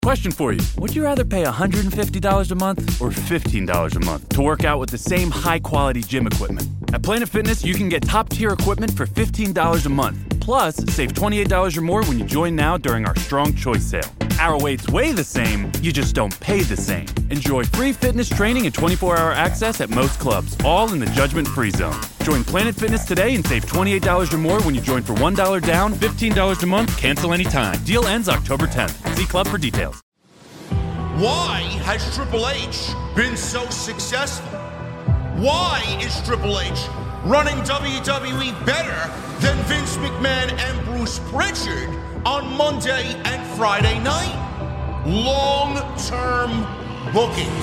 Question for you. Would you rather pay $150 a month or $15 a month to work out with the same high-quality gym equipment? At Planet Fitness, you can get top-tier equipment for $15 a month. Plus, save $28 or more when you join now during our Strong Choice sale. Our weights weigh the same, you just don't pay the same. Enjoy free fitness training and 24-hour access at most clubs, all in the judgment-free zone. Join Planet Fitness today and save $28 or more when you join for $1 down, $15 a month, cancel anytime. Deal ends October 10th. See club for details. Why has Triple H been so successful? Why is Triple H running WWE better than Vince McMahon and Bruce Pritchard on Monday and Friday night? Long-term booking.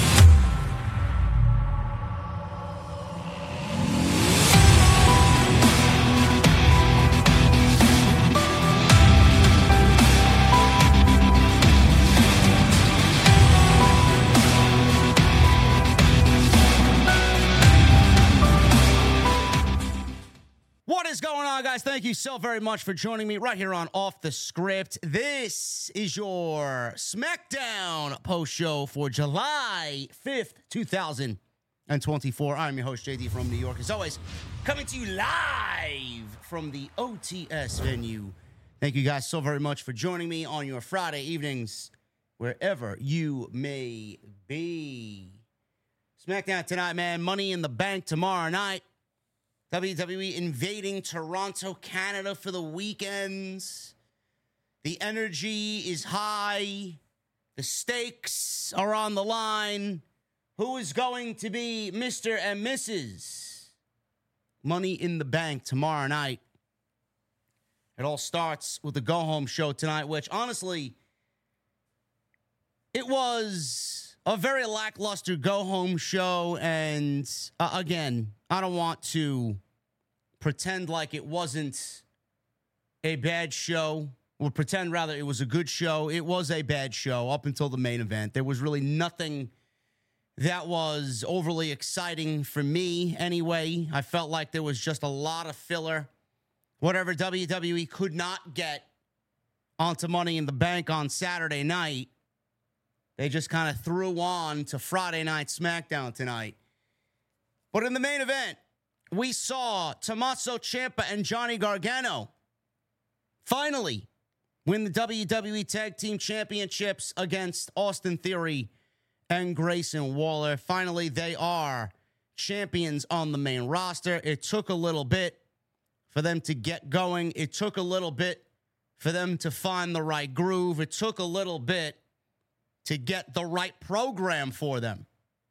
What is going on, guys? Thank you so very much for joining me right here on Off the Script. This is your SmackDown post show for July 5th, 2024. I'm your host, JD from New York. As always, coming to you live from the OTS venue. Thank you guys so very much for joining me on your Friday evenings, wherever you may be. SmackDown tonight, man. Money in the Bank tomorrow night. WWE invading Toronto, Canada for the weekends. The energy is high. The stakes are on the line. Who is going to be Mr. and Mrs. Money in the Bank tomorrow night? It all starts with the go-home show tonight, which honestly, it was a very lackluster go-home show. And again, I don't want to pretend like it wasn't a bad show, or pretend rather it was a good show. It was a bad show up until the main event. There was really nothing that was overly exciting for me anyway. I felt like there was just a lot of filler. Whatever WWE could not get onto Money in the Bank on Saturday night, they just kind of threw on to Friday Night SmackDown tonight. But in the main event, we saw Tommaso Ciampa and Johnny Gargano finally win the WWE Tag Team Championships against Austin Theory and Grayson Waller. Finally, they are champions on the main roster. It took a little bit for them to get going. It took a little bit for them to find the right groove. It took a little bit to get the right program for them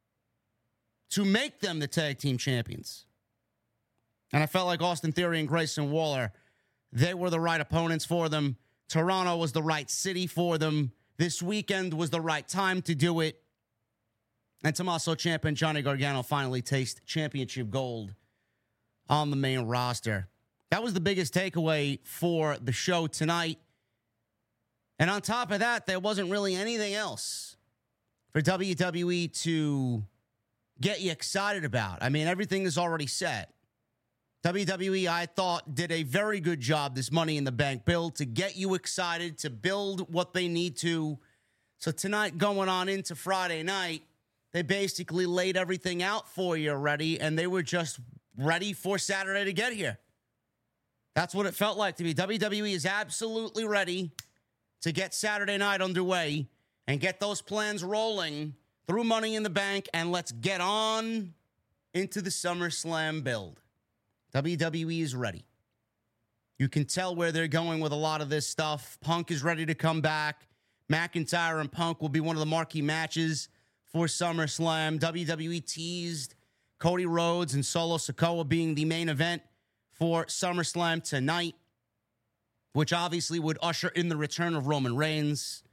to make them the tag team champions. And I felt like Austin Theory and Grayson Waller, they were the right opponents for them. Toronto was the right city for them. This weekend was the right time to do it. And Tommaso Ciampa and Johnny Gargano finally taste championship gold on the main roster. That was the biggest takeaway for the show tonight. And on top of that, there wasn't really anything else for WWE to get you excited about. I mean, everything is already set. WWE, I thought, did a very good job this Money in the Bank build to get you excited, to build what they need to. So tonight, going on into Friday night, they basically laid everything out for you already, and they were just ready for Saturday to get here. That's what it felt like to me. WWE is absolutely ready to get Saturday night underway and get those plans rolling through Money in the Bank, and let's get on into the SummerSlam build. WWE is ready. You can tell where they're going with a lot of this stuff. Punk is ready to come back. McIntyre and Punk will be one of the marquee matches for SummerSlam. WWE teased Cody Rhodes and Solo Sikoa being the main event for SummerSlam tonight, which obviously would usher in the return of Roman Reigns.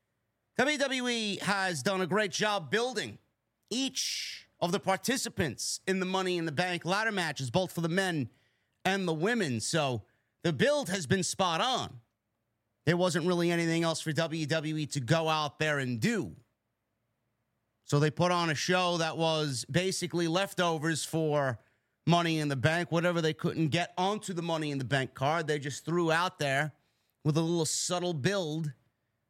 WWE has done a great job building each of the participants in the Money in the Bank ladder matches, both for the men and the women. So the build has been spot on. There wasn't really anything else for WWE to go out there and do. So they put on a show that was basically leftovers for Money in the Bank. Whatever they couldn't get onto the Money in the Bank card, they just threw out there with a little subtle build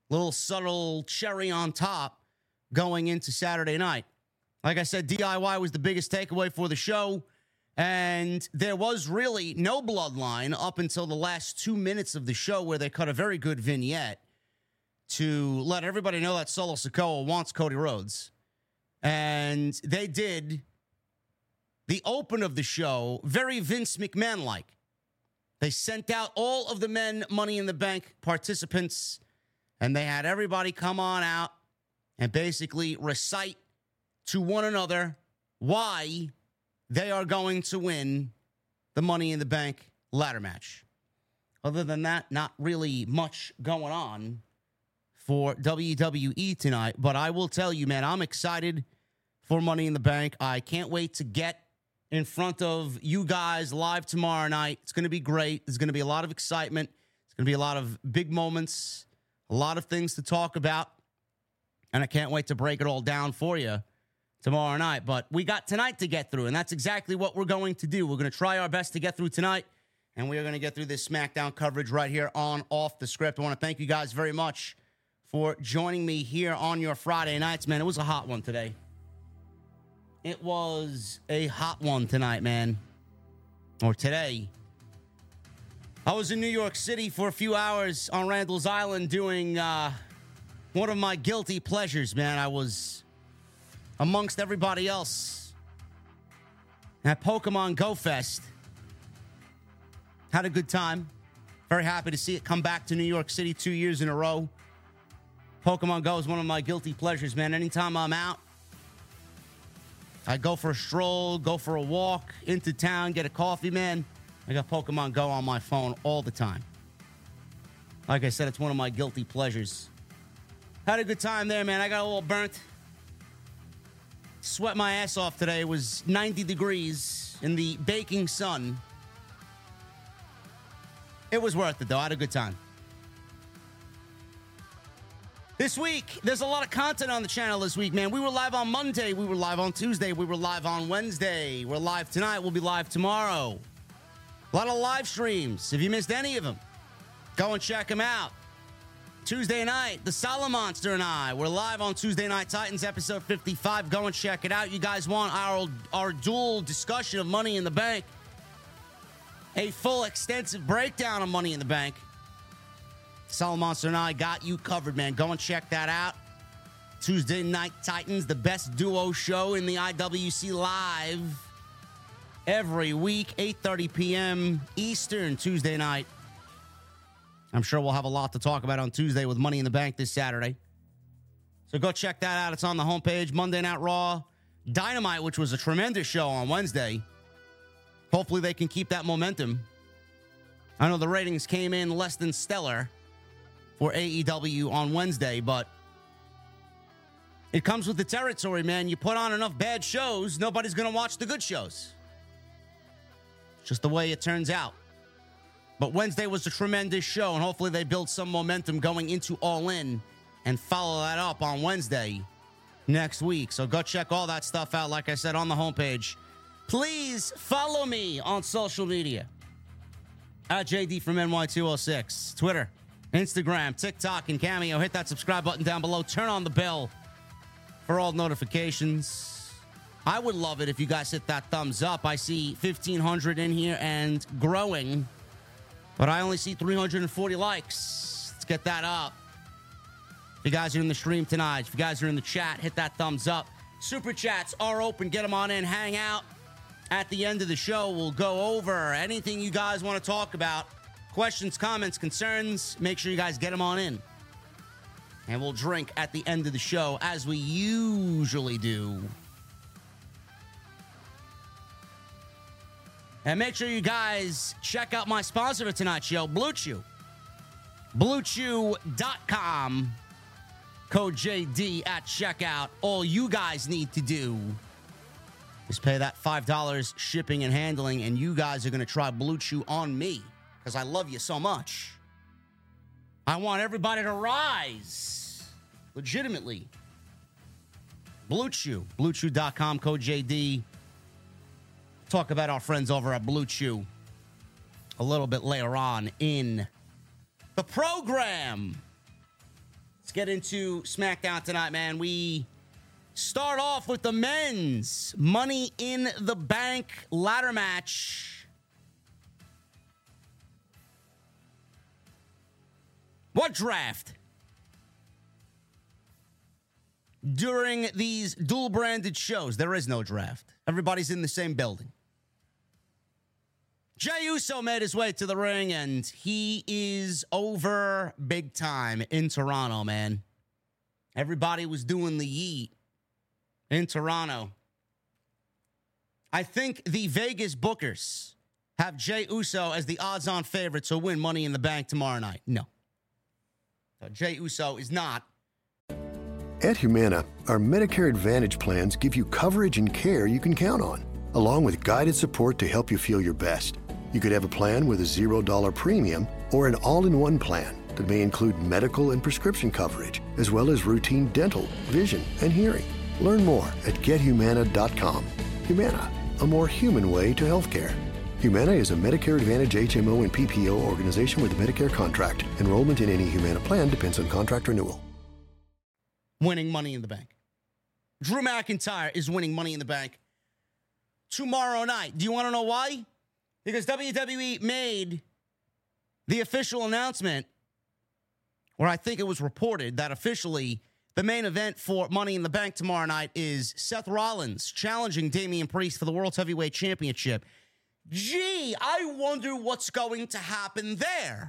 Little subtle cherry on top going into Saturday night. Like I said, DIY was the biggest takeaway for the show. And there was really no bloodline up until the last 2 minutes of the show where they cut a very good vignette to let everybody know that Solo Sikoa wants Cody Rhodes. And they did the open of the show very Vince McMahon-like. They sent out all of the men Money in the Bank participants, and they had everybody come on out and basically recite to one another why they are going to win the Money in the Bank ladder match. Other than that, not really much going on for WWE tonight. But I will tell you, man, I'm excited for Money in the Bank. I can't wait to get in front of you guys live tomorrow night. It's going to be great. There's going to be a lot of excitement. It's going to be a lot of big moments, a lot of things to talk about. And I can't wait to break it all down for you tomorrow night. But we got tonight to get through, and that's exactly what we're going to do. We're going to try our best to get through tonight, and we are going to get through this SmackDown coverage right here on Off the Script. I want to thank you guys very much for joining me here on your Friday nights, man. It was a hot one today. It was a hot one tonight, man. Or today. I was in New York City for a few hours on Randall's Island doing one of my guilty pleasures, man. I was amongst everybody else at Pokemon Go Fest. Had a good time. Very happy to see it come back to New York City 2 years in a row. Pokemon Go is one of my guilty pleasures, man. Anytime I'm out, I go for a stroll, go for a walk into town, get a coffee, man. I got Pokemon Go on my phone all the time. Like I said, it's one of my guilty pleasures. Had a good time there, man. I got a little burnt. Sweat my ass off today. It was 90 degrees in the baking sun. It was worth it, though. I had a good time. This week, there's a lot of content on the channel this week, man. We were live on Monday. We were live on Tuesday. We were live on Wednesday. We're live tonight. We'll be live tomorrow. A lot of live streams. If you missed any of them, go and check them out. Tuesday night, the Solid Monster and I were live on Tuesday Night Titans, episode 55. Go and check it out. You guys want our dual discussion of Money in the Bank, a full extensive breakdown of Money in the Bank. Solid Monster and I got you covered, man. Go and check that out. Tuesday Night Titans, the best duo show in the IWC live every week, 8:30 p.m. Eastern, Tuesday night. I'm sure we'll have a lot to talk about on Tuesday with Money in the Bank this Saturday. So go check that out. It's on the homepage. Monday Night Raw, Dynamite, which was a tremendous show on Wednesday. Hopefully they can keep that momentum. I know the ratings came in less than stellar for AEW on Wednesday, but it comes with the territory, man. You put on enough bad shows, nobody's going to watch the good shows. It's just the way it turns out. But Wednesday was a tremendous show, and hopefully they build some momentum going into All In and follow that up on Wednesday next week. So go check all that stuff out, like I said, on the homepage. Please follow me on social media at JD from NY206, Twitter, Instagram, TikTok, and Cameo. Hit that subscribe button down below. Turn on the bell for all notifications. I would love it if you guys hit that thumbs up. I see 1,500 in here and growing, but I only see 340 likes. Let's get that up. If you guys are in the stream tonight, if you guys are in the chat, hit that thumbs up. Super chats are open. Get them on in. Hang out. At the end of the show, we'll go over anything you guys want to talk about. Questions, comments, concerns. Make sure you guys get them on in. And we'll drink at the end of the show, as we usually do. And make sure you guys check out my sponsor for tonight's show, Blue Chew. BlueChew.com. Code JD at checkout. All you guys need to do is pay that $5 shipping and handling, and you guys are going to try Blue Chew on me because I love you so much. I want everybody to rise legitimately. Blue Chew. BlueChew.com. Code JD. Talk about our friends over at Blue Chew a little bit later on in the program. Let's get into SmackDown tonight, man. We start off with the men's Money in the Bank ladder match. What draft? During these dual-branded shows, there is no draft. Everybody's in the same building. Jey Uso made his way to the ring, and he is over big time in Toronto, man. Everybody was doing the yeet in Toronto. I think the Vegas bookers have Jey Uso as the odds-on favorite to win Money in the Bank tomorrow night. No. Jey Uso is not. At Humana, our Medicare Advantage plans give you coverage and care you can count on, along with guided support to help you feel your best. You could have a plan with a $0 premium or an all-in-one plan that may include medical and prescription coverage, as well as routine dental, vision, and hearing. Learn more at GetHumana.com. Humana, a more human way to healthcare. Humana is a Medicare Advantage HMO and PPO organization with a Medicare contract. Enrollment in any Humana plan depends on contract renewal. Winning Money in the Bank. Drew McIntyre is winning Money in the Bank tomorrow night. Do you want to know why? Because WWE made the official announcement, or I think it was reported that officially the main event for Money in the Bank tomorrow night is Seth Rollins challenging Damian Priest for the World Heavyweight Championship. Gee, I wonder what's going to happen there.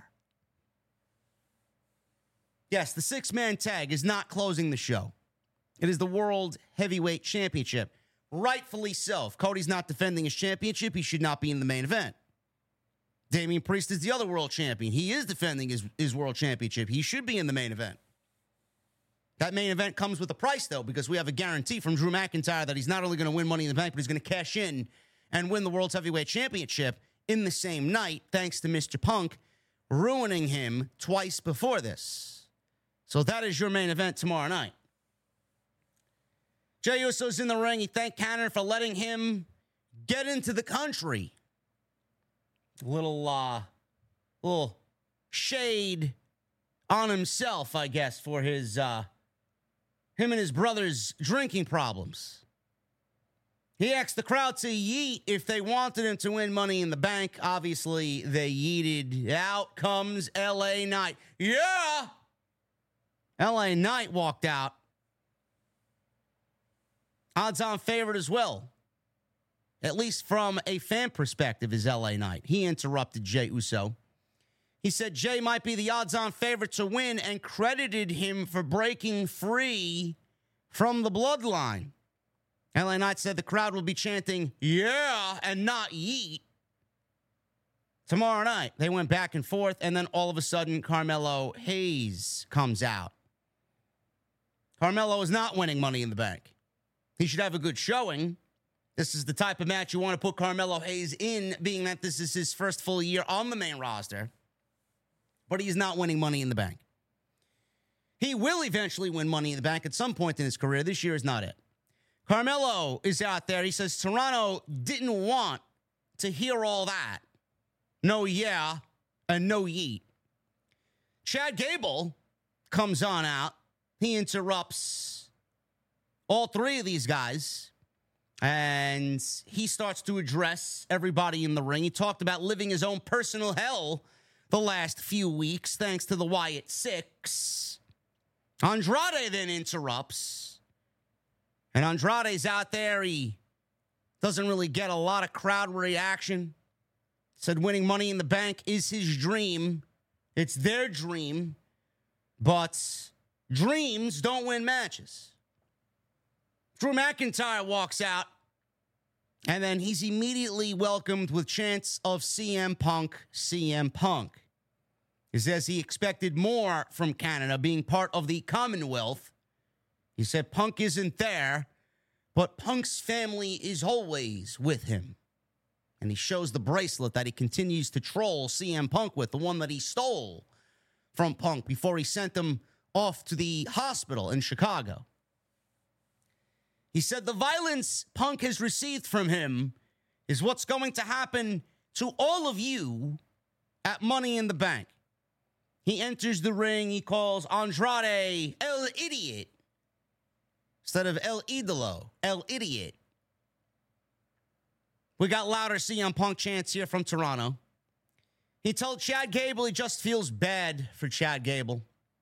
Yes, the six-man tag is not closing the show. It is the World Heavyweight Championship. Rightfully so. If Cody's not defending his championship, he should not be in the main event. Damian Priest is the other world champion. He is defending his world championship. He should be in the main event. That main event comes with a price, though, because we have a guarantee from Drew McIntyre that he's not only going to win Money in the Bank, but he's going to cash in and win the World Heavyweight Championship in the same night, thanks to Mr. Punk ruining him twice before this. So that is your main event tomorrow night. Jey Uso's in the ring. He thanked Canada for letting him get into the country. Little shade on himself, I guess, for his him and his brother's drinking problems. He asked the crowd to yeet if they wanted him to win Money in the Bank. Obviously, they yeeted. Out comes LA Knight. Yeah! LA Knight walked out. Odds-on favorite as well. At least from a fan perspective is LA Knight. He interrupted Jey Uso. He said Jey might be the odds-on favorite to win and credited him for breaking free from the bloodline. LA Knight said the crowd will be chanting, yeah, and not yeet. Tomorrow night, they went back and forth, and then all of a sudden, Carmelo Hayes comes out. Carmelo is not winning Money in the Bank. He should have a good showing. This is the type of match you want to put Carmelo Hayes in, being that this is his first full year on the main roster. But he's not winning Money in the Bank. He will eventually win Money in the Bank at some point in his career. This year is not it. Carmelo is out there. He says Toronto didn't want to hear all that. No yeah and no yeet. Chad Gable comes on out. He interrupts all three of these guys, and he starts to address everybody in the ring. He talked about living his own personal hell the last few weeks, thanks to the Wyatt Six. Andrade then interrupts, and Andrade's out there. He doesn't really get a lot of crowd reaction. Said winning Money in the Bank is his dream. It's their dream, but dreams don't win matches. Drew McIntyre walks out, and then he's immediately welcomed with chants of CM Punk, CM Punk. He says he expected more from Canada being part of the Commonwealth. He said Punk isn't there, but Punk's family is always with him. And he shows the bracelet that he continues to troll CM Punk with, the one that he stole from Punk before he sent him off to the hospital in Chicago. He said the violence Punk has received from him is what's going to happen to all of you at Money in the Bank. He enters the ring. He calls Andrade El Idiot instead of El Idolo, El Idiot. We got louder CM Punk chants here from Toronto. He told Chad Gable he just feels bad for Chad Gable.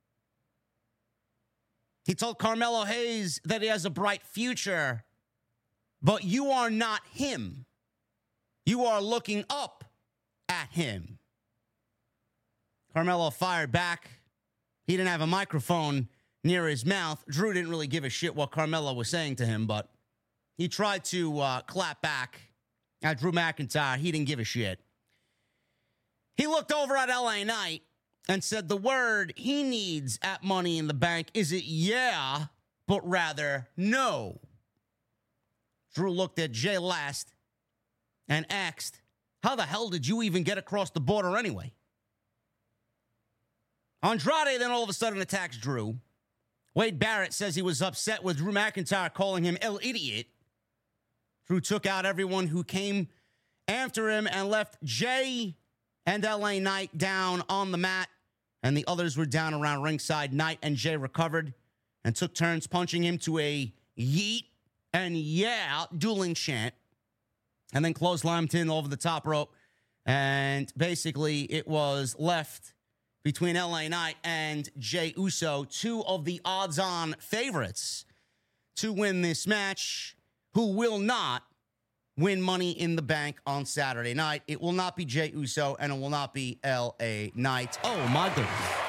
He told Carmelo Hayes that he has a bright future, but you are not him. You are looking up at him. Carmelo fired back. He didn't have a microphone near his mouth. Drew didn't really give a shit what Carmelo was saying to him, but he tried to clap back at Drew McIntyre. He didn't give a shit. He looked over at LA Knight and said the word he needs at Money in the Bank isn't yeah, but rather no. Drew looked at Jay Last and asked, how the hell did you even get across the border anyway? Andrade then all of a sudden attacks Drew. Wade Barrett says he was upset with Drew McIntyre calling him El Idiot. Drew took out everyone who came after him and left Jay and LA Knight down on the mat, and the others were down around ringside. Knight and Jay recovered and took turns punching him to a yeet and yeah dueling chant, and then clotheslined him over the top rope. And basically it was left between LA Knight and Jey Uso, two of the odds-on favorites to win this match, who will not win Money in the Bank on Saturday night. It will not be Jey Uso, and it will not be LA Knight. Oh, my goodness.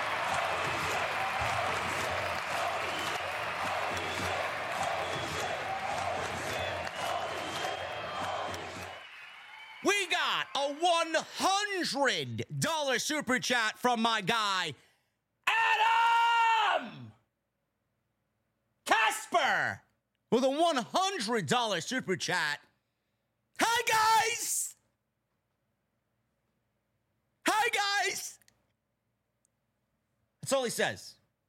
We got a $100 super chat from my guy, Adam Casper, with a $100 super chat. Hi, guys. Hi, guys. That's all he says.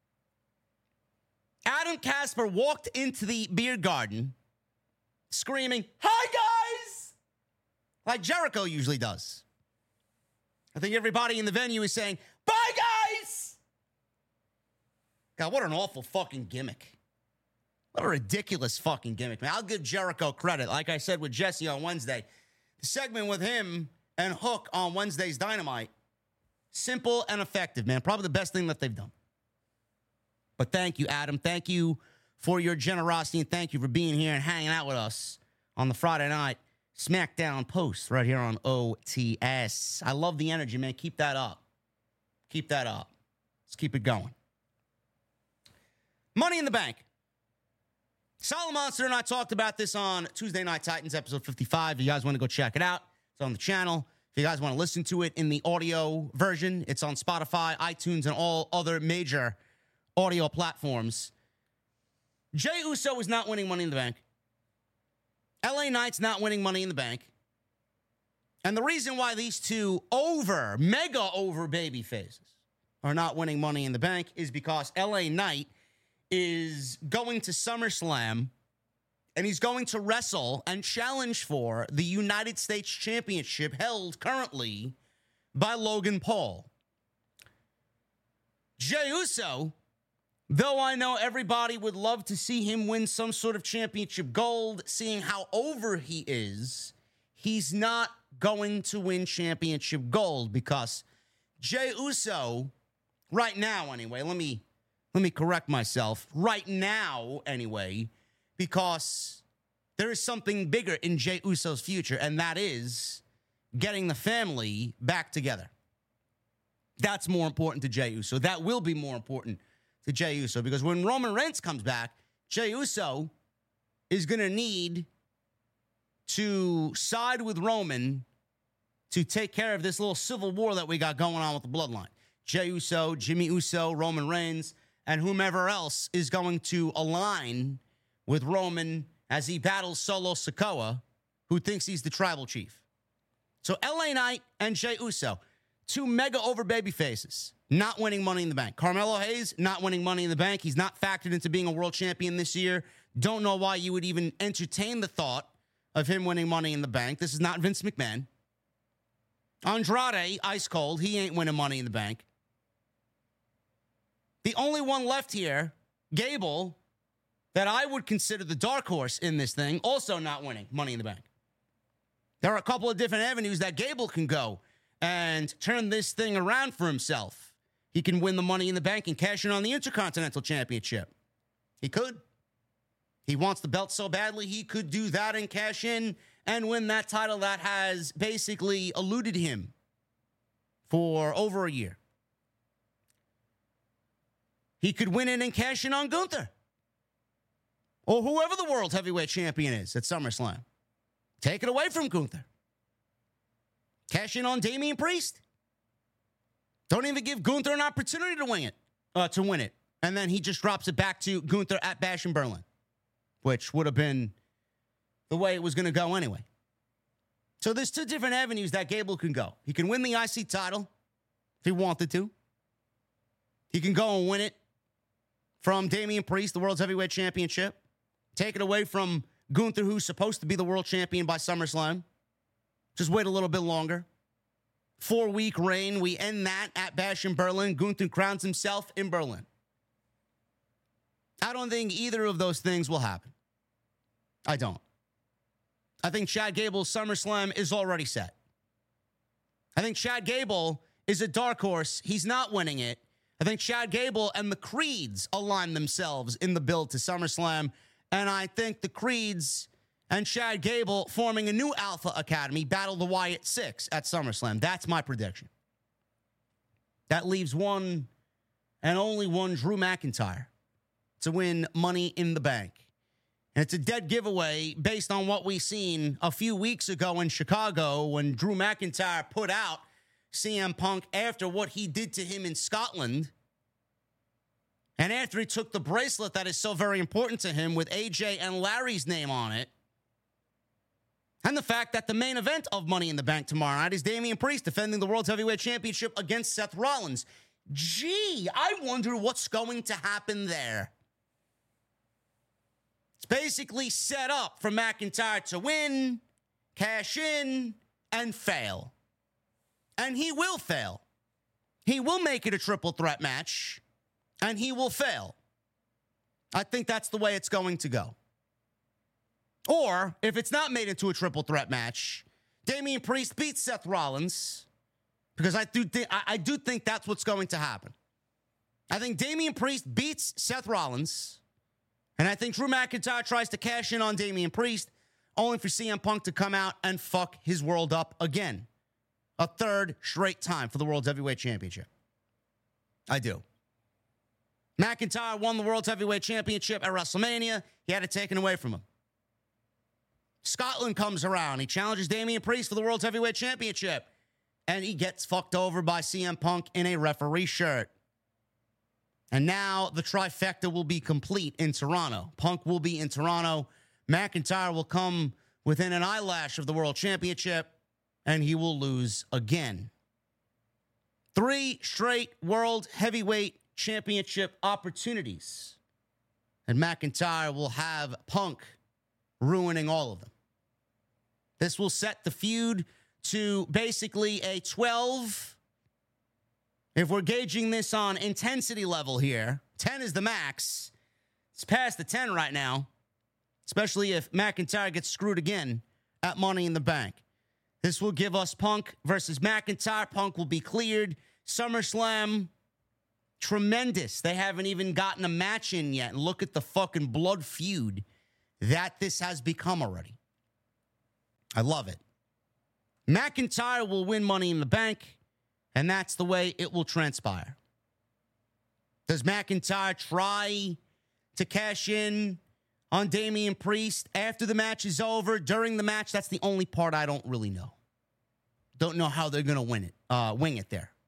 Adam Casper walked into the beer garden screaming, hi, guys, like Jericho usually does. I think everybody in the venue is saying, bye, guys. God, what an awful fucking gimmick. What a ridiculous fucking gimmick, man. I'll give Jericho credit. Like I said with Jesse on Wednesday, the segment with him and Hook on Wednesday's Dynamite, simple and effective, man. Probably the best thing that they've done. But thank you, Adam. Thank you for your generosity, and thank you for being here and hanging out with us on the Friday night SmackDown post right here on OTS. I love the energy, man. Keep that up. Keep that up. Let's keep it going. Money in the Bank. Solid Monster and I talked about this on Tuesday Night Titans, episode 55. If you guys want to go check it out, it's on the channel. If you guys want to listen to it in the audio version, it's on Spotify, iTunes, and all other major audio platforms. Jey Uso is not winning Money in the Bank. LA Knight's not winning Money in the Bank. And the reason why these two mega over baby faces are not winning Money in the Bank is because LA Knight is going to SummerSlam, and he's going to wrestle and challenge for the United States Championship held currently by Logan Paul. Jey Uso, though I know everybody would love to see him win some sort of championship gold, seeing how over he is, he's not going to win championship gold because Jey Uso, right now anyway, let me correct myself. Right now, anyway, because there is something bigger in Jey Uso's future, and that is getting the family back together. That's more important to Jey Uso. That will be more important to Jey Uso, because when Roman Reigns comes back, Jey Uso is going to need to side with Roman to take care of this little civil war that we got going on with the bloodline. Jey Uso, Jimmy Uso, Roman Reigns, and whomever else is going to align with Roman as he battles Solo Sikoa, who thinks he's the tribal chief. So LA Knight and Jey Uso, two mega over baby faces, not winning Money in the Bank. Carmelo Hayes, not winning Money in the Bank. He's not factored into being a world champion this year. Don't know why you would even entertain the thought of him winning Money in the Bank. This is not Vince McMahon. Andrade, ice cold. He ain't winning Money in the Bank. The only one left here, Gable, that I would consider the dark horse in this thing, also not winning Money in the Bank. There are a couple of different avenues that Gable can go and turn this thing around for himself. He can win the Money in the Bank and cash in on the Intercontinental Championship. He could. He wants the belt so badly, he could do that and cash in and win that title that has basically eluded him for over a year. He could win it and cash in on Gunther. Or whoever the world heavyweight champion is at SummerSlam. Take it away from Gunther. Cash in on Damian Priest. Don't even give Gunther an opportunity to win it. And then he just drops it back to Gunther at Bash in Berlin, which would have been the way it was going to go anyway. So there's two different avenues that Gable can go. He can win the IC title if he wanted to. He can go and win it from Damian Priest, the World's Heavyweight Championship. Take it away from Gunther, who's supposed to be the world champion by SummerSlam. Just wait a little bit longer. 4-week reign. We end that at Bash in Berlin. Gunther crowns himself in Berlin. I don't think either of those things will happen. I don't. I think Chad Gable's SummerSlam is already set. I think Chad Gable is a dark horse. He's not winning it. I think Chad Gable and the Creeds align themselves in the build to SummerSlam. And I think the Creeds and Chad Gable forming a new Alpha Academy battle the Wyatt Six at SummerSlam. That's my prediction. That leaves one and only one Drew McIntyre to win Money in the Bank. And it's a dead giveaway based on what we seen a few weeks ago in Chicago when Drew McIntyre put out CM Punk after what he did to him in Scotland. And after he took the bracelet that is so very important to him with AJ and Larry's name on it. And the fact that the main event of Money in the Bank tomorrow night is Damian Priest defending the World Heavyweight Championship against Seth Rollins. Gee, I wonder what's going to happen there. It's basically set up for McIntyre to win, cash in, and fail. And he will fail. He will make it a triple threat match, and he will fail. I think that's the way it's going to go. Or, if it's not made into a triple threat match, Damian Priest beats Seth Rollins, because I do think that's what's going to happen. I think Damian Priest beats Seth Rollins, and I think Drew McIntyre tries to cash in on Damian Priest, only for CM Punk to come out and fuck his world up again. A third straight time for the World Heavyweight Championship. I do. McIntyre won the World Heavyweight Championship at WrestleMania. He had it taken away from him. Scotland comes around. He challenges Damian Priest for the World Heavyweight Championship. And he gets fucked over by CM Punk in a referee shirt. And now the trifecta will be complete in Toronto. Punk will be in Toronto. McIntyre will come within an eyelash of the World Championship. And he will lose again. 3 straight World Heavyweight Championship opportunities. And McIntyre will have Punk ruining all of them. This will set the feud to basically a 12. If we're gauging this on intensity level here, 10 is the max. It's past the 10 right now, especially if McIntyre gets screwed again at Money in the Bank. This will give us Punk versus McIntyre. Punk will be cleared. SummerSlam, tremendous. They haven't even gotten a match in yet. And look at the fucking blood feud that this has become already. I love it. McIntyre will win Money in the Bank, and that's the way it will transpire. Does McIntyre try to cash in on Damian Priest after the match is over, during the match? That's the only part I don't really know. Don't know how they're going to wing it there.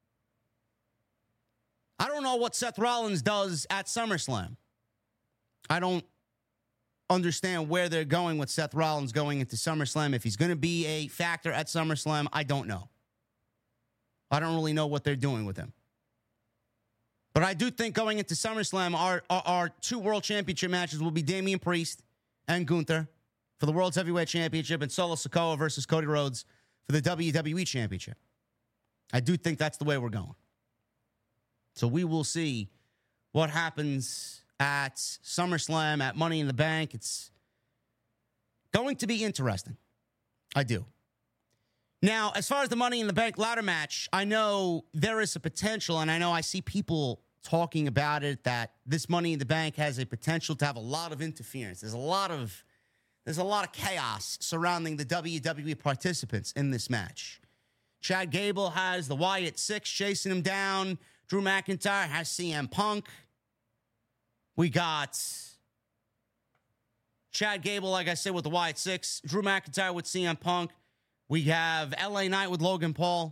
I don't know what Seth Rollins does at SummerSlam. I don't understand where they're going with Seth Rollins going into SummerSlam. If he's going to be a factor at SummerSlam, I don't know. I don't really know what they're doing with him. But I do think going into SummerSlam, our 2 World Championship matches will be Damian Priest and Gunther for the World's Heavyweight Championship, and Solo Sikoa versus Cody Rhodes for the WWE Championship. I do think that's the way we're going. So we will see what happens at SummerSlam, at Money in the Bank. It's going to be interesting. I do. Now, as far as the Money in the Bank ladder match, I know there is a potential, and I know I see people talking about it, that this Money in the Bank has a potential to have a lot of interference. There's a lot of chaos surrounding the WWE participants in this match. Chad Gable has the Wyatt Six chasing him down. Drew McIntyre has CM Punk. We got Chad Gable, like I said, with the Wyatt Six. Drew McIntyre with CM Punk. We have LA Knight with Logan Paul.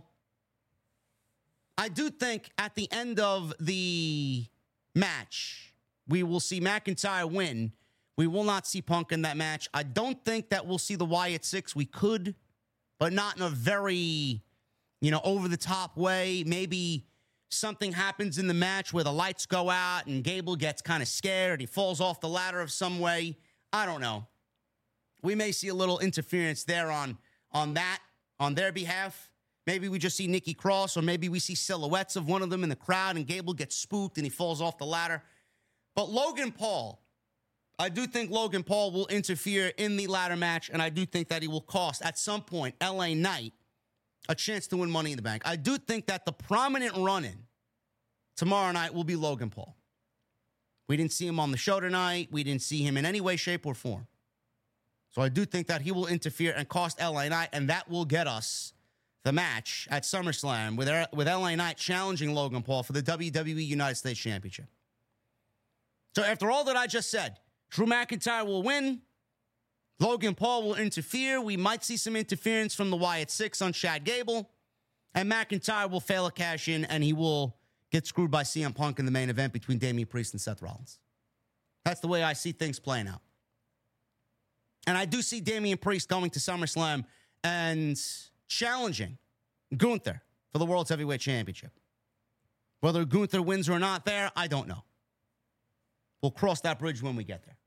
I do think at the end of the match, we will see McIntyre win. We will not see Punk in that match. I don't think that we'll see the Wyatt Six. We could, but not in a very, over-the-top way. Maybe something happens in the match where the lights go out and Gable gets kind of scared. He falls off the ladder of some way. I don't know. We may see a little interference there on their behalf. Maybe we just see Nikki Cross, or maybe we see silhouettes of one of them in the crowd and Gable gets spooked and he falls off the ladder. But Logan Paul, I do think Logan Paul will interfere in the ladder match, and I do think that he will cost, at some point, LA Knight a chance to win Money in the Bank. I do think that the prominent run-in tomorrow night will be Logan Paul. We didn't see him on the show tonight. We didn't see him in any way, shape, or form. So I do think that he will interfere and cost LA Knight, and that will get us the match at SummerSlam with LA Knight challenging Logan Paul for the WWE United States Championship. So after all that I just said, Drew McIntyre will win. Logan Paul will interfere. We might see some interference from the Wyatt Six on Chad Gable. And McIntyre will fail a cash-in, and he will get screwed by CM Punk in the main event between Damian Priest and Seth Rollins. That's the way I see things playing out. And I do see Damian Priest going to SummerSlam and challenging Gunther for the World's Heavyweight Championship. Whether Gunther wins or not there, I don't know. We'll cross that bridge when we get there.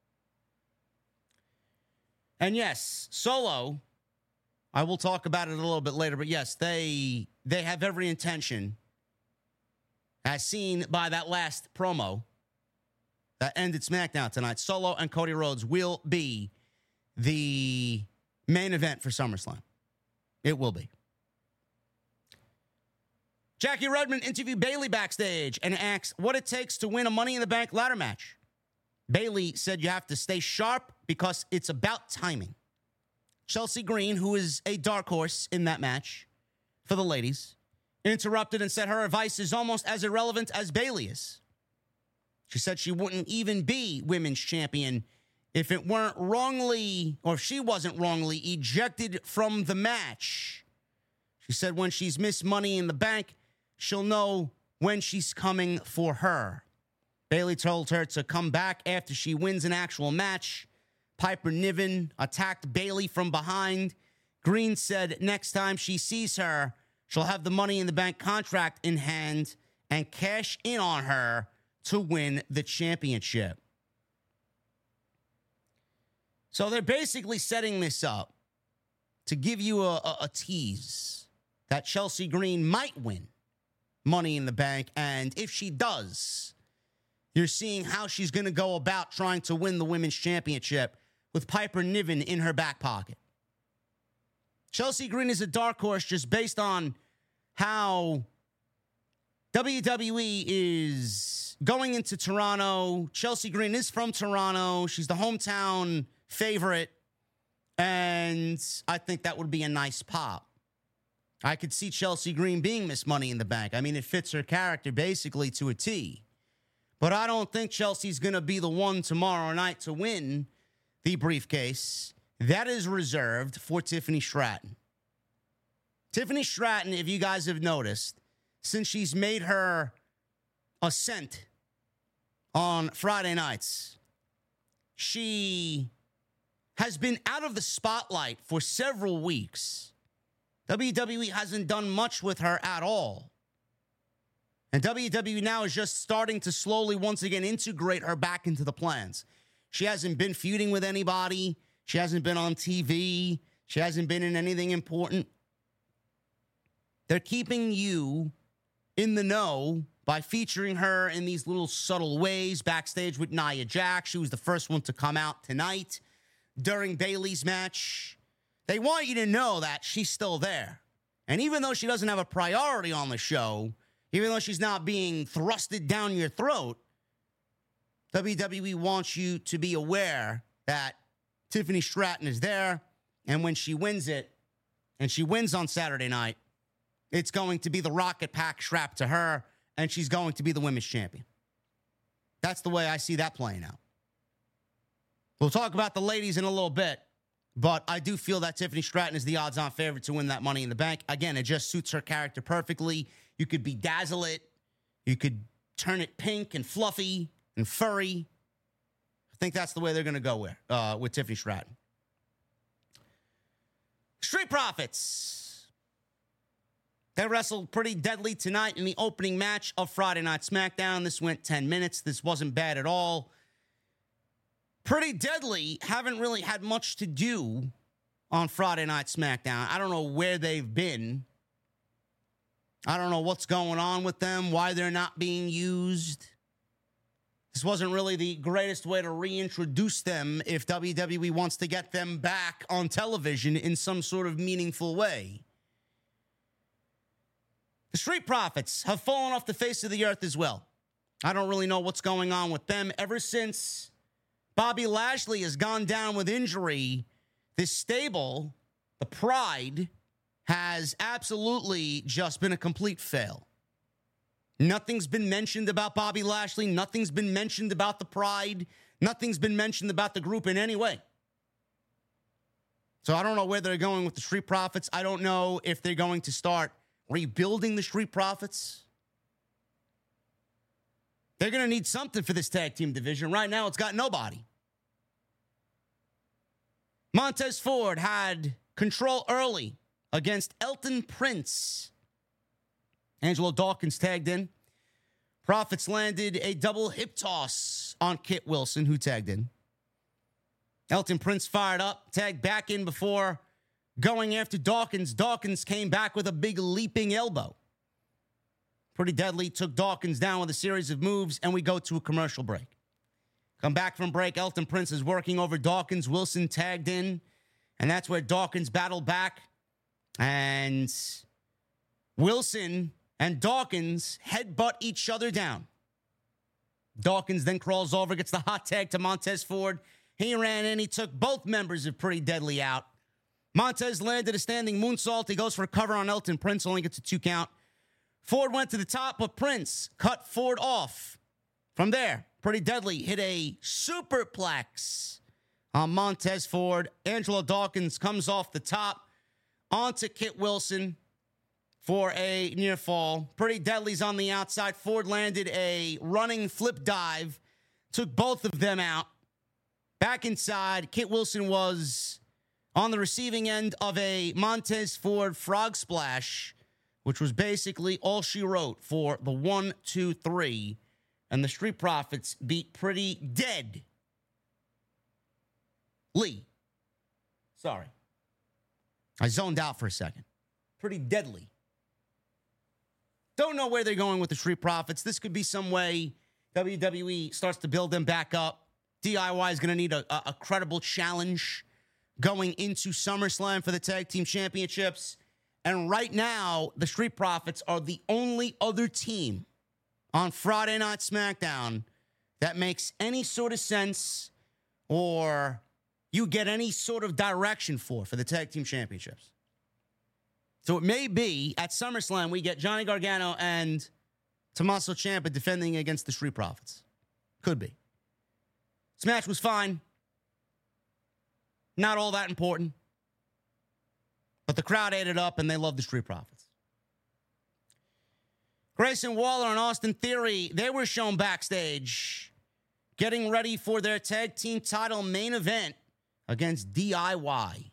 And yes, Solo, I will talk about it a little bit later, but yes, they have every intention, as seen by that last promo that ended SmackDown tonight. Solo and Cody Rhodes will be the main event for SummerSlam. It will be. Jackie Redmond interviewed Bayley backstage and asked what it takes to win a Money in the Bank ladder match. Bayley said you have to stay sharp because it's about timing. Chelsea Green, who is a dark horse in that match for the ladies, interrupted and said her advice is almost as irrelevant as Bayley is. She said she wouldn't even be women's champion if it weren't wrongly, or if she wasn't wrongly ejected from the match. She said when she's missed Money in the Bank, she'll know when she's coming for her. Bayley told her to come back after she wins an actual match. Piper Niven attacked Bayley from behind. Green said next time she sees her, she'll have the Money in the Bank contract in hand and cash in on her to win the championship. So they're basically setting this up to give you a tease that Chelsea Green might win Money in the Bank. And if she does, you're seeing how she's going to go about trying to win the women's championship with Piper Niven in her back pocket. Chelsea Green is a dark horse just based on how WWE is going into Toronto. Chelsea Green is from Toronto. She's the hometown favorite. And I think that would be a nice pop. I could see Chelsea Green being Miss Money in the Bank. I mean, it fits her character basically to a T. But I don't think Chelsea's going to be the one tomorrow night to win the briefcase. That is reserved for Tiffany Stratton. Tiffany Stratton, if you guys have noticed, since she's made her ascent on Friday nights, she has been out of the spotlight for several weeks. WWE hasn't done much with her at all. And WWE now is just starting to slowly once again integrate her back into the plans. She hasn't been feuding with anybody. She hasn't been on TV. She hasn't been in anything important. They're keeping you in the know by featuring her in these little subtle ways backstage with Nia Jax. She was the first one to come out tonight during Bayley's match. They want you to know that she's still there. And even though she doesn't have a priority on the show, even though she's not being thrusted down your throat, WWE wants you to be aware that Tiffany Stratton is there, and when she wins it, and she wins on Saturday night, it's going to be the rocket pack strapped to her, and she's going to be the women's champion. That's the way I see that playing out. We'll talk about the ladies in a little bit, but I do feel that Tiffany Stratton is the odds-on favorite to win that Money in the Bank. Again, it just suits her character perfectly. You could bedazzle it. You could turn it pink and fluffy and furry. I think that's the way they're going to go with Tiffany Stratton. Street Profits. They wrestled Pretty Deadly tonight in the opening match of Friday Night SmackDown. This went 10 minutes. This wasn't bad at all. Pretty Deadly haven't really had much to do on Friday Night SmackDown. I don't know where they've been. I don't know what's going on with them, why they're not being used. This wasn't really the greatest way to reintroduce them if WWE wants to get them back on television in some sort of meaningful way. The Street Profits have fallen off the face of the earth as well. I don't really know what's going on with them. Ever since Bobby Lashley has gone down with injury, this stable, the Pride, has absolutely just been a complete fail. Nothing's been mentioned about Bobby Lashley. Nothing's been mentioned about the Pride. Nothing's been mentioned about the group in any way. So I don't know where they're going with the Street Profits. I don't know if they're going to start rebuilding the Street Profits. They're going to need something for this tag team division. Right now, it's got nobody. Montez Ford had control early against Elton Prince. Angelo Dawkins tagged in. Profits landed a double hip toss on Kit Wilson, who tagged in. Elton Prince fired up, tagged back in before going after Dawkins. Dawkins came back with a big leaping elbow. Pretty Deadly took Dawkins down with a series of moves, and we go to a commercial break. Come back from break. Elton Prince is working over Dawkins. Wilson tagged in, and that's where Dawkins battled back. And Wilson and Dawkins headbutt each other down. Dawkins then crawls over, gets the hot tag to Montez Ford. He ran in. He took both members of Pretty Deadly out. Montez landed a standing moonsault. He goes for a cover on Elton Prince, only gets a 2 count. Ford went to the top, but Prince cut Ford off. From there, Pretty Deadly hit a superplex on Montez Ford. Angelo Dawkins comes off the top onto Kit Wilson for a near fall. Pretty Deadly's on the outside. Ford landed a running flip dive, took both of them out. Back inside, Kit Wilson was on the receiving end of a Montez Ford frog splash, which was basically all she wrote for the 1, 2, 3. And the Street Profits beat Pretty Dead. Sorry. I zoned out for a second. Pretty Deadly. Don't know where they're going with the Street Profits. This could be some way WWE starts to build them back up. DIY is going to need a credible challenge going into SummerSlam for the Tag Team Championships. And right now, the Street Profits are the only other team on Friday Night SmackDown that makes any sort of sense or you get any sort of direction for the Tag Team Championships. So it may be at SummerSlam we get Johnny Gargano and Tommaso Ciampa defending against the Street Profits. Could be. This match was fine. Not all that important. But the crowd ate it up and they love the Street Profits. Grayson Waller and Austin Theory, they were shown backstage getting ready for their tag team title main event against DIY.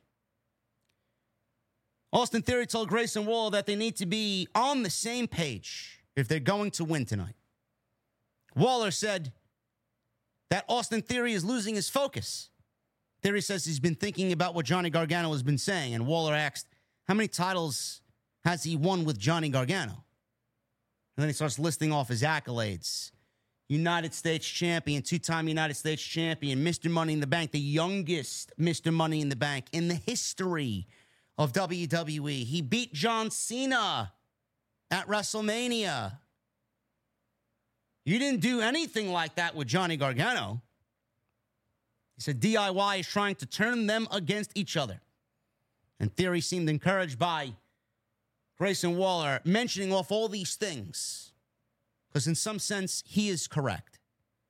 Austin Theory told Grayson Waller that they need to be on the same page if they're going to win tonight. Waller said that Austin Theory is losing his focus. Theory says he's been thinking about what Johnny Gargano has been saying, and Waller asked, how many titles has he won with Johnny Gargano? And then he starts listing off his accolades. United States champion, two-time United States champion, Mr. Money in the Bank, the youngest Mr. Money in the Bank in the history of WWE. He beat John Cena at WrestleMania. You didn't do anything like that with Johnny Gargano. He said DIY is trying to turn them against each other. And Theory seemed encouraged by Grayson Waller mentioning off all these things. Because in some sense, he is correct.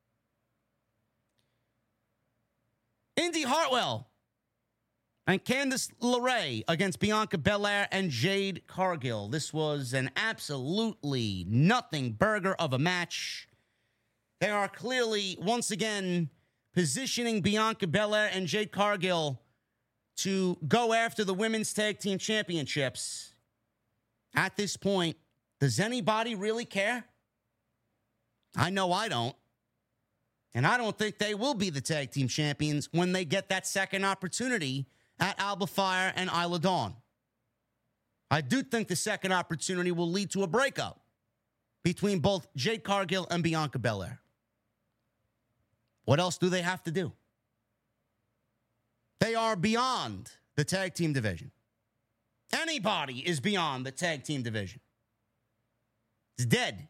Indy Hartwell and Candice LeRae against Bianca Belair and Jade Cargill. This was an absolutely nothing burger of a match. They are clearly, once again, positioning Bianca Belair and Jade Cargill to go after the Women's Tag Team Championships. At this point, does anybody really care? I know I don't. And I don't think they will be the tag team champions when they get that second opportunity at Alba Fire and Isla Dawn. I do think the second opportunity will lead to a breakup between both Jade Cargill and Bianca Belair. What else do they have to do? They are beyond the tag team division. Anybody is beyond the tag team division. It's dead.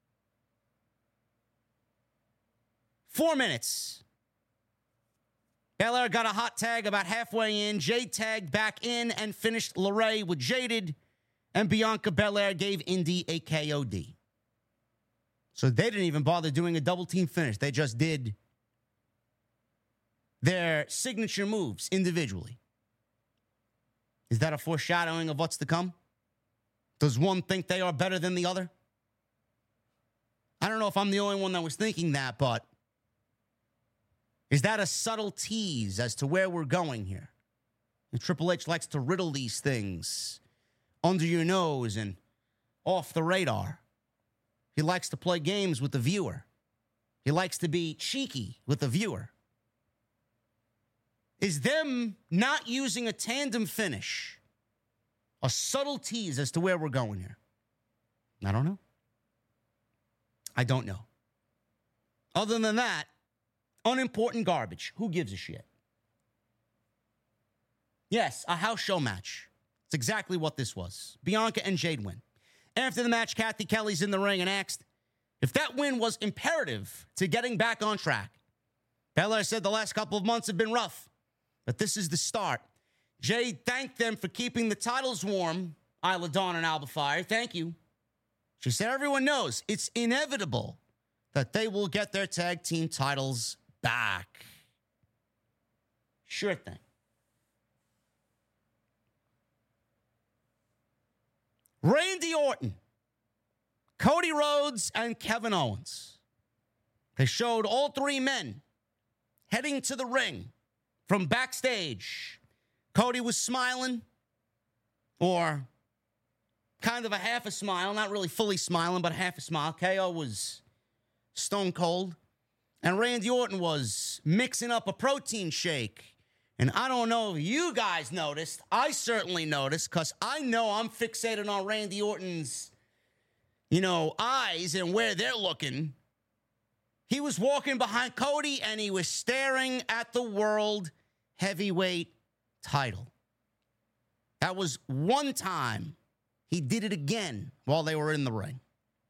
4 minutes. Belair got a hot tag about halfway in. Jade tagged back in and finished LeRae with Jaded. And Bianca Belair gave Indy a KOD. So they didn't even bother doing a double team finish. They just did their signature moves individually. Is that a foreshadowing of what's to come? Does one think they are better than the other? I don't know if I'm the only one that was thinking that, but is that a subtle tease as to where we're going here? And Triple H likes to riddle these things under your nose and off the radar. He likes to play games with the viewer. He likes to be cheeky with the viewer. Is them not using a tandem finish a subtle tease as to where we're going here? I don't know. I don't know. Other than that, unimportant garbage. Who gives a shit? Yes, a house show match. It's exactly what this was. Bianca and Jade win. After the match, Kathy Kelly's in the ring and asked if that win was imperative to getting back on track. Belair said the last couple of months have been rough, but this is the start. Jade thanked them for keeping the titles warm, Isla Dawn and Alba Fire. Thank you. She said everyone knows it's inevitable that they will get their tag team titles back. Sure thing. Randy Orton, Cody Rhodes, and Kevin Owens. They showed all three men heading to the ring from backstage. Cody was smiling, or kind of a half a smile, not really fully smiling, but half a smile. KO was stone cold. And Randy Orton was mixing up a protein shake. And I don't know if you guys noticed. I certainly noticed because I know I'm fixated on Randy Orton's, eyes and where they're looking. He was walking behind Cody and he was staring at the World Heavyweight title. That was one time. He did it again while they were in the ring.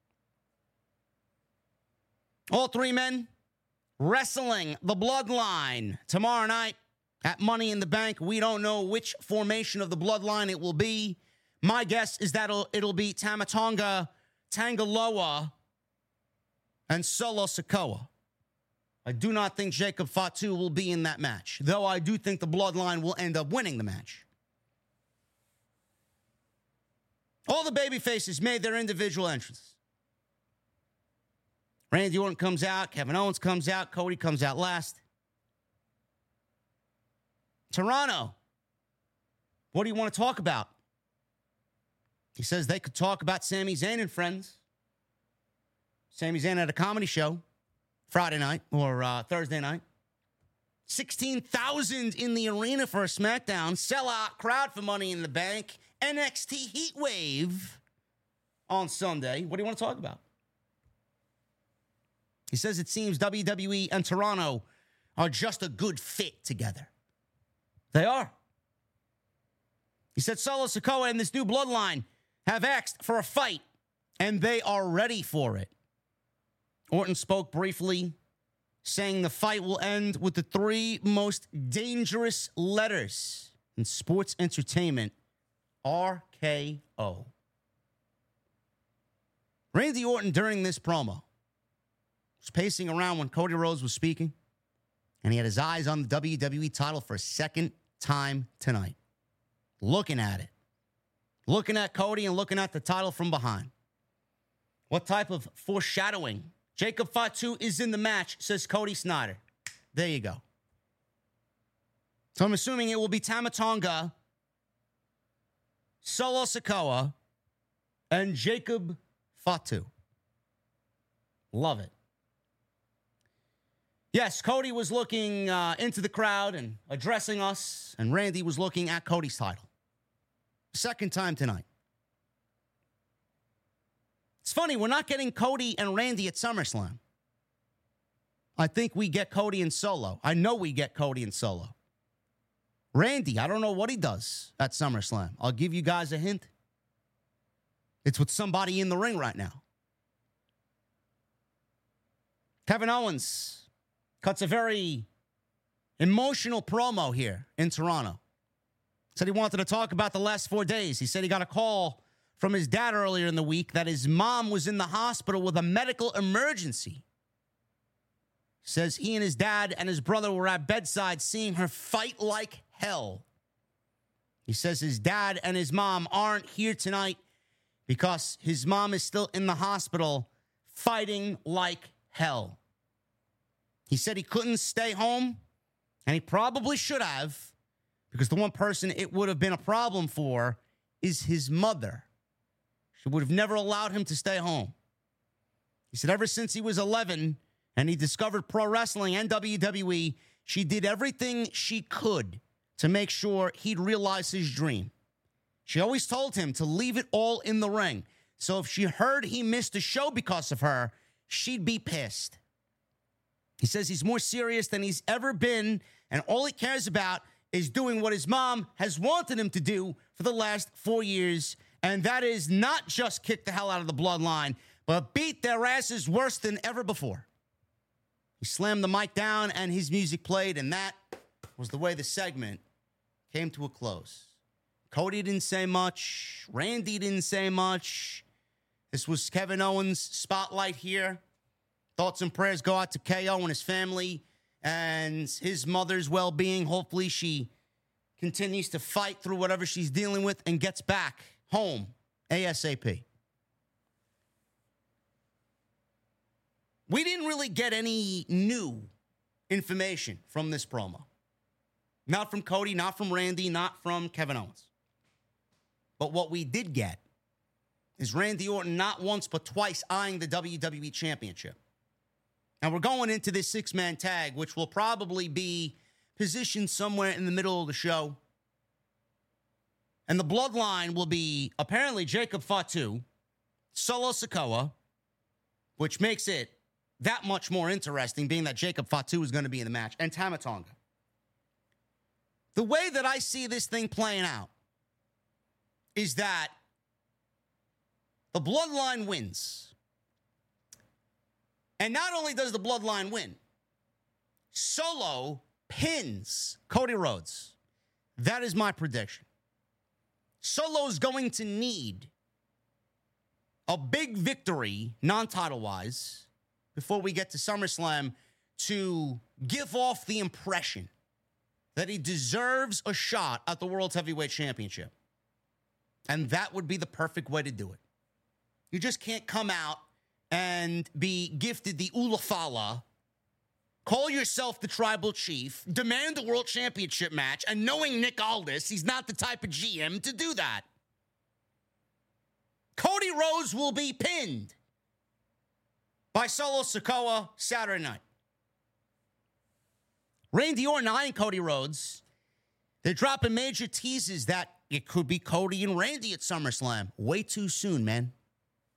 All three men wrestling the Bloodline tomorrow night at Money in the Bank. We don't know which formation of the Bloodline it will be. My guess is that it'll be Tama Tonga, Tangaloa, and Solo Sikoa. I do not think Jacob Fatu will be in that match, though I do think the Bloodline will end up winning the match. All the babyfaces made their individual entrances. Randy Orton comes out, Kevin Owens comes out, Cody comes out last. Toronto, what do you want to talk about? He says they could talk about Sami Zayn and friends. Sami Zayn had a comedy show Friday night or Thursday night. 16,000 in the arena for a SmackDown. Sellout crowd for Money in the Bank. NXT Heatwave on Sunday. What do you want to talk about? He says it seems WWE and Toronto are just a good fit together. They are. He said Solo Sikoa and this new bloodline have asked for a fight, and they are ready for it. Orton spoke briefly, saying the fight will end with the 3 most dangerous letters in sports entertainment, RKO. Randy Orton, during this promo, was pacing around when Cody Rhodes was speaking, and he had his eyes on the WWE title for a second time tonight. Looking at it. Looking at Cody and looking at the title from behind. What type of foreshadowing? Jacob Fatu is in the match, says Cody Snyder. There you go. So I'm assuming it will be Tama Tonga, Solo Sikoa, and Jacob Fatu. Love it. Yes, Cody was looking into the crowd and addressing us, and Randy was looking at Cody's title. Second time tonight. It's funny, we're not getting Cody and Randy at SummerSlam. I think we get Cody and Solo. I know we get Cody and Solo. Randy, I don't know what he does at SummerSlam. I'll give you guys a hint. It's with somebody in the ring right now. Kevin Owens cuts a very emotional promo here in Toronto. Said he wanted to talk about the last 4 days. He said he got a call from his dad earlier in the week that his mom was in the hospital with a medical emergency. Says he and his dad and his brother were at bedside seeing her fight like hell. He says his dad and his mom aren't here tonight because his mom is still in the hospital fighting like hell. He said he couldn't stay home, and he probably should have, because the one person it would have been a problem for is his mother. She would have never allowed him to stay home. He said ever since he was 11 and he discovered pro wrestling and WWE, she did everything she could to make sure he'd realize his dream. She always told him to leave it all in the ring. So if she heard he missed a show because of her, she'd be pissed. He says he's more serious than he's ever been, and all he cares about is doing what his mom has wanted him to do for the last 4 years, and that is not just kick the hell out of the bloodline, but beat their asses worse than ever before. He slammed the mic down, and his music played, and that was the way the segment came to a close. Cody didn't say much. Randy didn't say much. This was Kevin Owens' spotlight here. Thoughts and prayers go out to KO and his family and his mother's well-being. Hopefully she continues to fight through whatever she's dealing with and gets back home ASAP. We didn't really get any new information from this promo. Not from Cody, not from Randy, not from Kevin Owens. But what we did get is Randy Orton not once but twice eyeing the WWE Championship. Now, we're going into this 6-man tag, which will probably be positioned somewhere in the middle of the show. And the bloodline will be apparently Jacob Fatu, Solo Sikoa, which makes it that much more interesting, being that Jacob Fatu is going to be in the match, and Tama Tonga. The way that I see this thing playing out is that the bloodline wins. And not only does the bloodline win, Solo pins Cody Rhodes. That is my prediction. Solo's going to need a big victory, non-title-wise, before we get to SummerSlam to give off the impression that he deserves a shot at the World Heavyweight Championship. And that would be the perfect way to do it. You just can't come out and be gifted the Ulafala, call yourself the tribal chief, demand a world championship match, and knowing Nick Aldis, he's not the type of GM to do that. Cody Rhodes will be pinned by Solo Sikoa Saturday night. Randy Orton and Cody Rhodes, they're dropping major teases that it could be Cody and Randy at SummerSlam. Way too soon, man.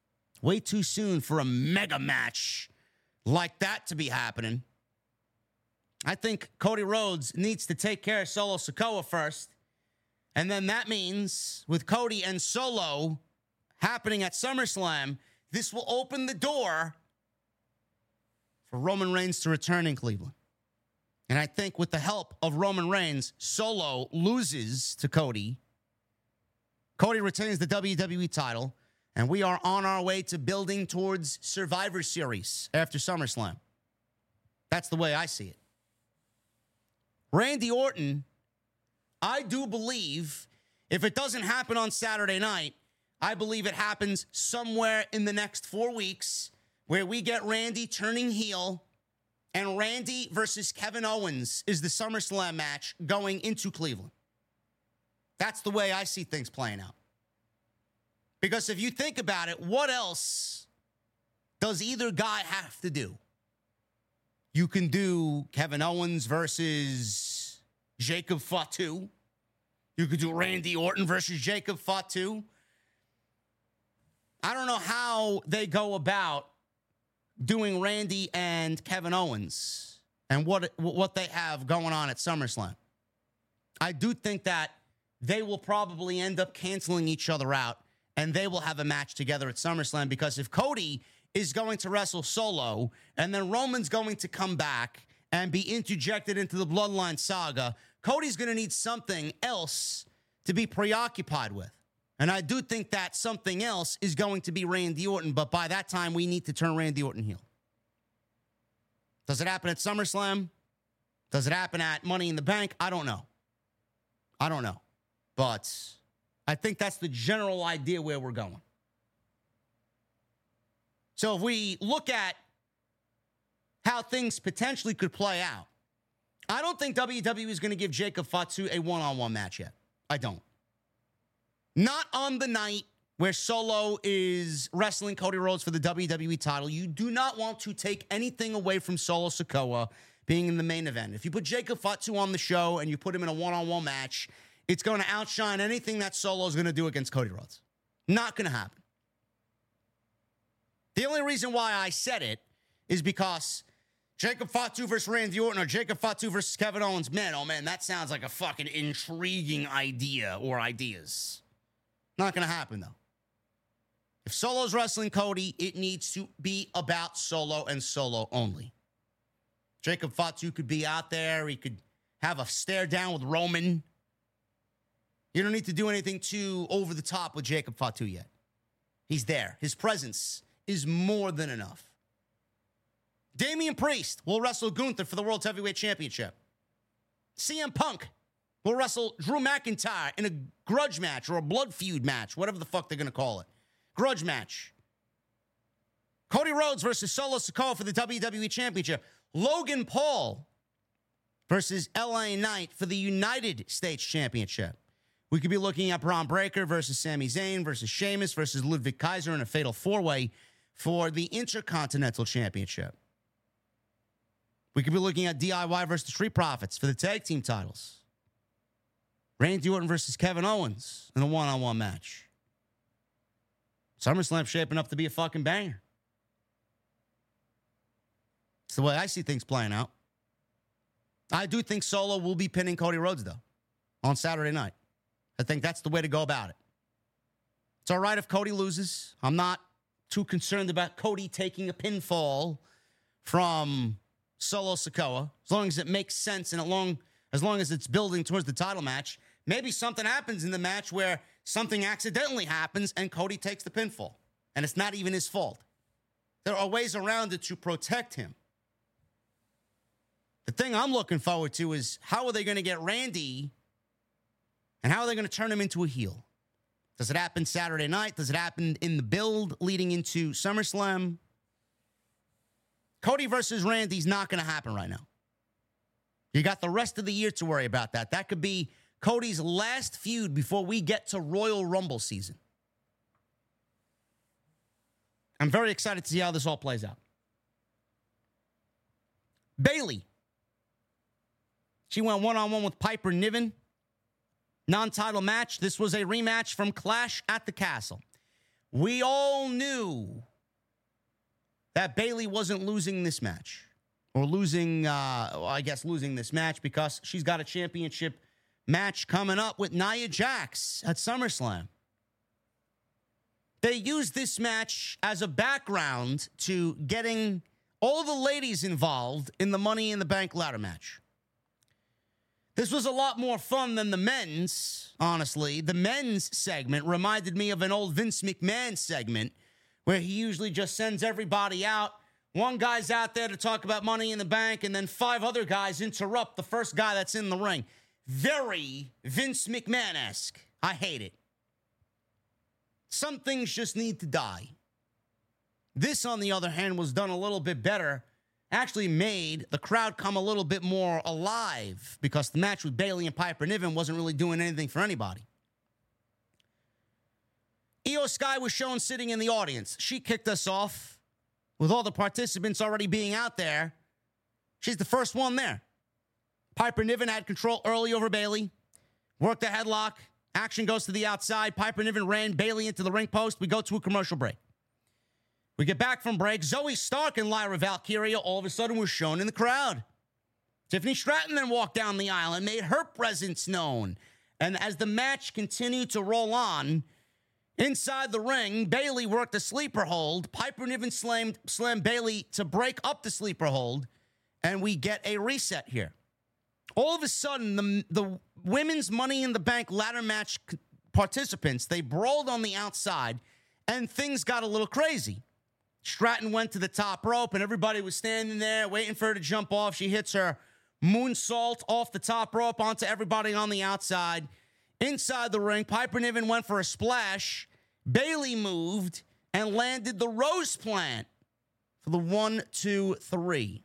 Way too soon for a mega match like that to be happening. I think Cody Rhodes needs to take care of Solo Sikoa first. And then that means with Cody and Solo happening at SummerSlam, this will open the door for Roman Reigns to return in Cleveland. And I think with the help of Roman Reigns, Solo loses to Cody. Cody retains the WWE title. And we are on our way to building towards Survivor Series after SummerSlam. That's the way I see it. Randy Orton, I do believe, if it doesn't happen on Saturday night, I believe it happens somewhere in the next 4 weeks where we get Randy turning heel, and Randy versus Kevin Owens is the SummerSlam match going into Cleveland. That's the way I see things playing out. Because if you think about it, what else does either guy have to do? You can do Kevin Owens versus Jacob Fatu. You could do Randy Orton versus Jacob Fatu. I don't know how they go about doing Randy and Kevin Owens and what they have going on at SummerSlam. I do think that they will probably end up canceling each other out, and they will have a match together at SummerSlam, because if Cody is going to wrestle Solo and then Roman's going to come back and be interjected into the Bloodline saga, Cody's going to need something else to be preoccupied with. And I do think that something else is going to be Randy Orton, but by that time, we need to turn Randy Orton heel. Does it happen at SummerSlam? Does it happen at Money in the Bank? I don't know. But I think that's the general idea where we're going. So if we look at how things potentially could play out, I don't think WWE is going to give Jacob Fatu a one-on-one match yet. I don't. Not on the night where Solo is wrestling Cody Rhodes for the WWE title. You do not want to take anything away from Solo Sikoa being in the main event. If you put Jacob Fatu on the show and you put him in a one-on-one match, it's going to outshine anything that Solo is going to do against Cody Rhodes. Not going to happen. The only reason why I said it is because Jacob Fatu versus Randy Orton or Jacob Fatu versus Kevin Owens, man, that sounds like a fucking intriguing idea or ideas. Not going to happen, though. If Solo's wrestling Cody, it needs to be about Solo and Solo only. Jacob Fatu could be out there. He could have a stare down with Roman. You don't need to do anything too over the top with Jacob Fatu yet. He's there. His presence is more than enough. Damian Priest will wrestle Gunther for the World Heavyweight Championship. CM Punk will wrestle Drew McIntyre in a grudge match or a blood feud match, whatever the fuck they're going to call it. Grudge match. Cody Rhodes versus Solo Sikoa for the WWE Championship. Logan Paul versus LA Knight for the United States Championship. We could be looking at Braun Breaker versus Sami Zayn versus Sheamus versus Ludwig Kaiser in a fatal four-way for the Intercontinental Championship. We could be looking at DIY versus the Street Profits for the tag team titles. Randy Orton versus Kevin Owens in a one-on-one match. SummerSlam shaping up to be a fucking banger. It's the way I see things playing out. I do think Solo will be pinning Cody Rhodes, though, on Saturday night. I think that's the way to go about it. It's all right if Cody loses. I'm not too concerned about Cody taking a pinfall from Solo Sikoa, as long as it makes sense and as long as it's building towards the title match. Maybe something happens in the match where something accidentally happens and Cody takes the pinfall, and it's not even his fault. There are ways around it to protect him. The thing I'm looking forward to is how are they going to get Randy and how are they going to turn him into a heel? Does it happen Saturday night? Does it happen in the build leading into SummerSlam? Cody versus Randy's not going to happen right now. You got the rest of the year to worry about that. That could be Cody's last feud before we get to Royal Rumble season. I'm very excited to see how this all plays out. Bayley. She went one-on-one with Piper Niven. Non-title match. This was a rematch from Clash at the Castle. We all knew that Bayley wasn't losing this match. Or losing this match because she's got a championship match coming up with Nia Jax at SummerSlam. They used this match as a background to getting all the ladies involved in the Money in the Bank ladder match. This was a lot more fun than the men's, honestly. The men's segment reminded me of an old Vince McMahon segment where he usually just sends everybody out. One guy's out there to talk about Money in the Bank, and then 5 other guys interrupt the first guy that's in the ring. Very Vince McMahon-esque. I hate it. Some things just need to die. This, on the other hand, was done a little bit better. Actually made the crowd come a little bit more alive because the match with Bayley and Piper Niven wasn't really doing anything for anybody. Io Sky was shown sitting in the audience. She kicked us off. With all the participants already being out there, she's the first one there. Piper Niven had control early over Bayley. Worked a headlock. Action goes to the outside. Piper Niven ran Bayley into the ring post. We go to a commercial break. We get back from break. Zoe Stark and Lyra Valkyria all of a sudden were shown in the crowd. Tiffany Stratton then walked down the aisle and made her presence known. And as the match continued to roll on, inside the ring, Bayley worked a sleeper hold. Piper Niven slammed Bayley to break up the sleeper hold, and we get a reset here. All of a sudden, the women's Money in the Bank ladder match participants, they brawled on the outside, and things got a little crazy. Stratton went to the top rope, and everybody was standing there waiting for her to jump off. She hits her moonsault off the top rope onto everybody on the outside. Inside the ring, Piper Niven went for a splash. Bayley moved and landed the Rose Plant for the 1, 2, 3.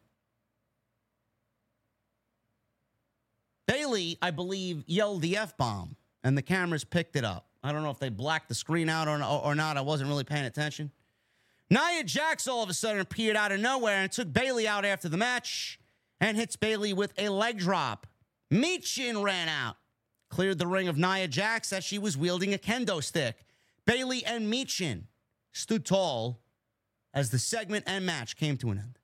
Bayley, I believe, yelled the F-bomb, and the cameras picked it up. I don't know if they blacked the screen out or not. I wasn't really paying attention. Nia Jax all of a sudden appeared out of nowhere and took Bayley out after the match and hits Bayley with a leg drop. Michin ran out. Cleared the ring of Nia Jax as she was wielding a kendo stick. Bayley and Michin stood tall as the segment and match came to an end.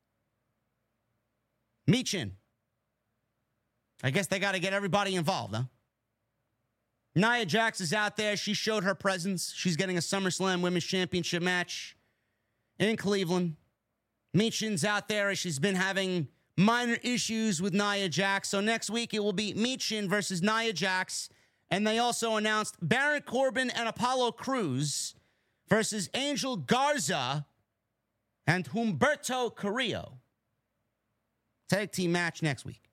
Michin. I guess they got to get everybody involved, huh? Nia Jax is out there. She showed her presence. She's getting a SummerSlam Women's Championship match in Cleveland. Michin's out there as she's been having minor issues with Nia Jax. So next week it will be Michin versus Nia Jax. And they also announced Baron Corbin and Apollo Crews versus Angel Garza and Humberto Carrillo. Tag team match next week.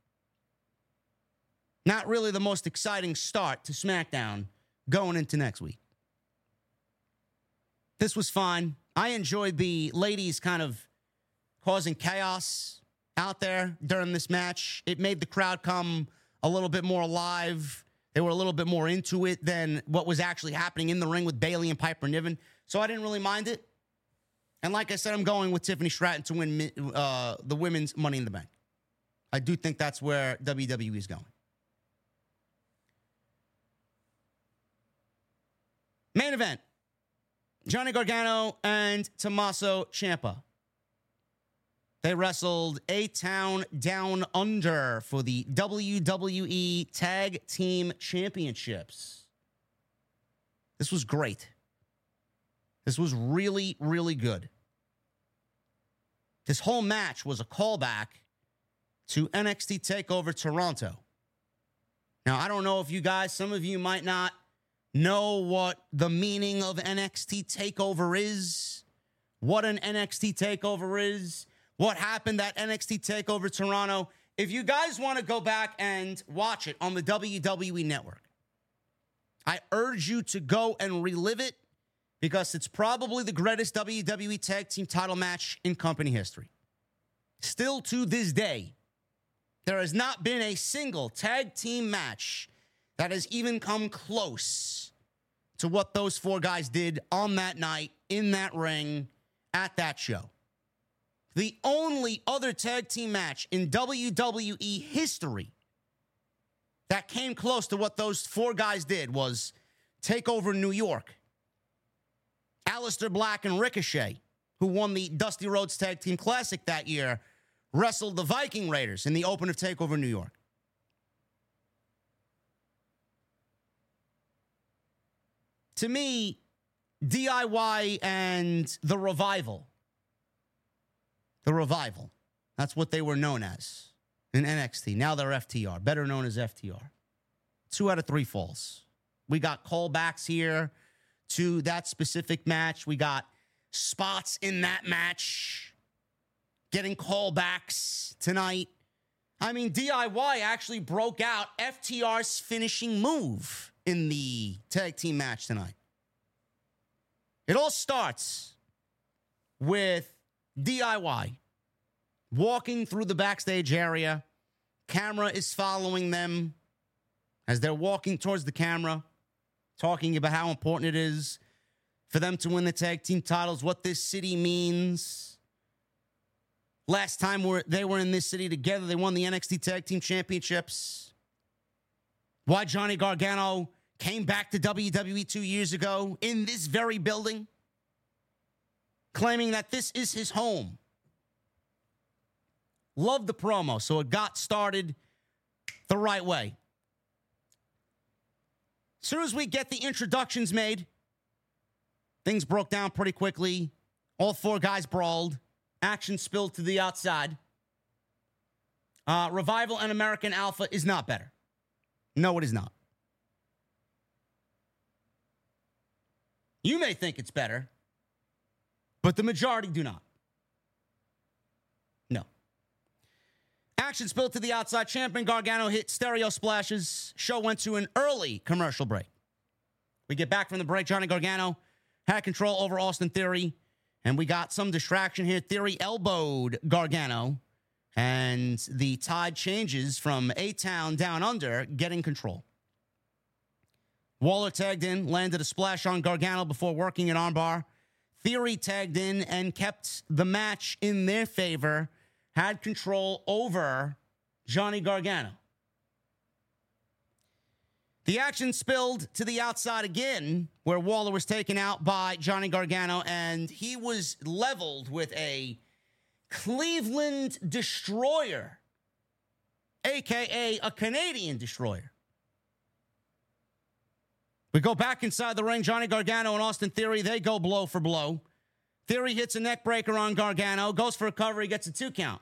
Not really the most exciting start to SmackDown going into next week. This was fine. I enjoyed the ladies kind of causing chaos out there during this match. It made the crowd come a little bit more alive. They were a little bit more into it than what was actually happening in the ring with Bayley and Piper Niven. So I didn't really mind it. And like I said, I'm going with Tiffany Stratton to win the women's Money in the Bank. I do think that's where WWE is going. Main event. Johnny Gargano and Tommaso Ciampa. They wrestled A-Town Down Under for the WWE Tag Team Championships. This was great. This was really, really good. This whole match was a callback to NXT TakeOver Toronto. Now, I don't know if you guys, some of you might not know what the meaning of NXT TakeOver is, what an NXT TakeOver is, what happened at NXT TakeOver Toronto. If you guys want to go back and watch it on the WWE Network, I urge you to go and relive it because it's probably the greatest WWE Tag Team title match in company history. Still to this day, there has not been a single tag team match that has even come close to what those four guys did on that night, in that ring, at that show. The only other tag team match in WWE history that came close to what those four guys did was TakeOver New York. Aleister Black and Ricochet who won the Dusty Rhodes Tag Team Classic that year, wrestled the Viking Raiders in the Open of TakeOver New York. To me, DIY and the Revival, that's what they were known as in NXT. Now they're FTR, better known as FTR. 2 out of 3 falls. We got callbacks here to that specific match. We got spots in that match getting callbacks tonight. I mean, DIY actually broke out FTR's finishing move in the tag team match tonight. It all starts with DIY walking through the backstage area. Camera is following them as they're walking towards the camera, talking about how important it is for them to win the tag team titles, what this city means. Last time they were in this city together, they won the NXT Tag Team Championships. Why Johnny Gargano came back to WWE 2 years ago in this very building, claiming that this is his home. Love the promo, so it got started the right way. As soon as we get the introductions made, things broke down pretty quickly. All 4 guys brawled. Action spilled to the outside. Revival and American Alpha is not better. No, it is not. You may think it's better, but the majority do not. No. Action spilled to the outside. Champion Gargano hit stereo splashes. Show went to an early commercial break. We get back from the break. Johnny Gargano had control over Austin Theory, and we got some distraction here. Theory elbowed Gargano, and the tide changes from A-Town down under, getting control. Waller tagged in, landed a splash on Gargano before working an armbar. Theory tagged in and kept the match in their favor, had control over Johnny Gargano. The action spilled to the outside again, where Waller was taken out by Johnny Gargano, and he was leveled with a Cleveland Destroyer, a.k.a. a Canadian Destroyer. We go back inside the ring. Johnny Gargano and Austin Theory, they go blow for blow. Theory hits a neck breaker on Gargano, goes for a cover, he gets a 2 count.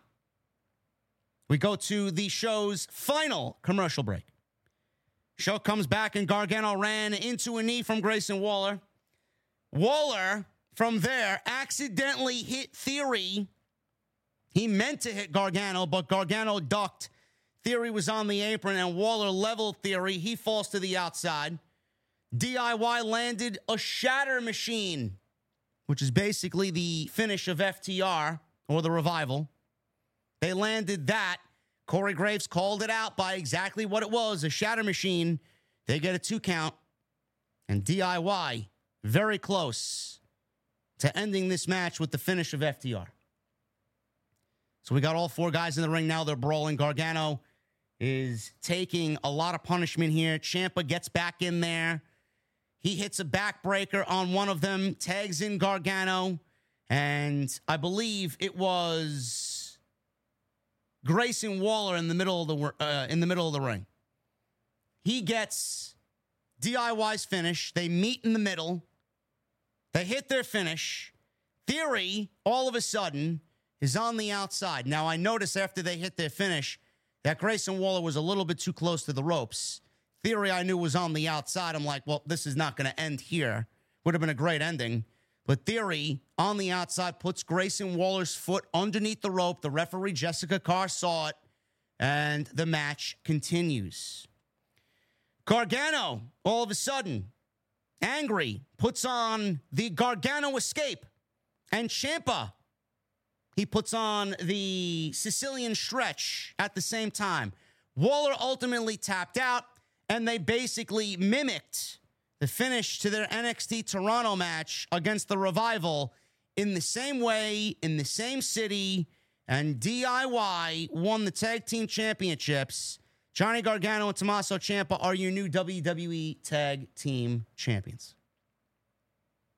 We go to the show's final commercial break. Show comes back, and Gargano ran into a knee from Grayson Waller. Waller, from there, accidentally hit Theory. He meant to hit Gargano, but Gargano ducked. Theory was on the apron, and Waller leveled Theory. He falls to the outside. DIY landed a shatter machine, which is basically the finish of FTR, or the Revival. They landed that. Corey Graves called it out by exactly what it was, a shatter machine. They get a 2 count. And DIY, very close to ending this match with the finish of FTR. So we got all 4 guys in the ring now. They're brawling. Gargano is taking a lot of punishment here. Ciampa gets back in there. He hits a backbreaker on one of them, tags in Gargano, and I believe it was Grayson Waller in the middle of the ring. He gets DIY's finish. They meet in the middle. They hit their finish. Theory, all of a sudden, is on the outside. Now, I noticed after they hit their finish that Grayson Waller was a little bit too close to the ropes. Theory, I knew, was on the outside. I'm like, well, this is not going to end here. Would have been a great ending. But Theory, on the outside, puts Grayson Waller's foot underneath the rope. The referee, Jessica Carr, saw it, and the match continues. Gargano, all of a sudden, angry, puts on the Gargano Escape. And Ciampa, he puts on the Sicilian Stretch at the same time. Waller ultimately tapped out, and they basically mimicked the finish to their NXT Toronto match against the Revival in the same way, in the same city, and DIY won the Tag Team Championships. Johnny Gargano and Tommaso Ciampa are your new WWE Tag Team Champions.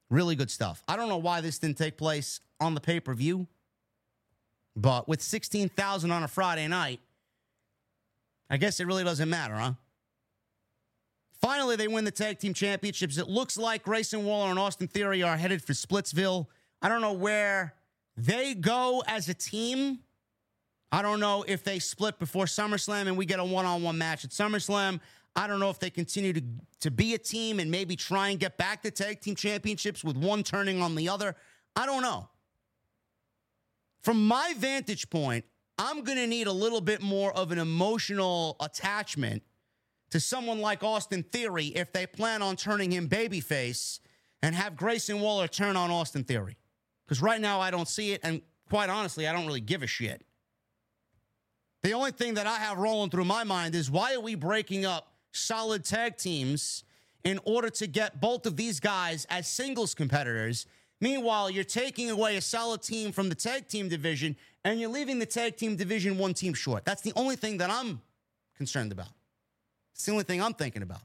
Really good stuff. I don't know why this didn't take place on the pay-per-view, but with 16,000 on a Friday night, I guess it really doesn't matter, huh? Finally, they win the tag team championships. It looks like Grayson Waller and Austin Theory are headed for Splitsville. I don't know where they go as a team. I don't know if they split before SummerSlam and we get a one-on-one match at SummerSlam. I don't know if they continue to be a team and maybe try and get back the tag team championships with one turning on the other. I don't know. From my vantage point, I'm going to need a little bit more of an emotional attachment to someone like Austin Theory if they plan on turning him babyface and have Grayson Waller turn on Austin Theory. Because right now I don't see it, and quite honestly, I don't really give a shit. The only thing that I have rolling through my mind is, why are we breaking up solid tag teams in order to get both of these guys as singles competitors? Meanwhile, you're taking away a solid team from the tag team division, and you're leaving the tag team division one team short. That's the only thing that I'm concerned about. It's the only thing I'm thinking about.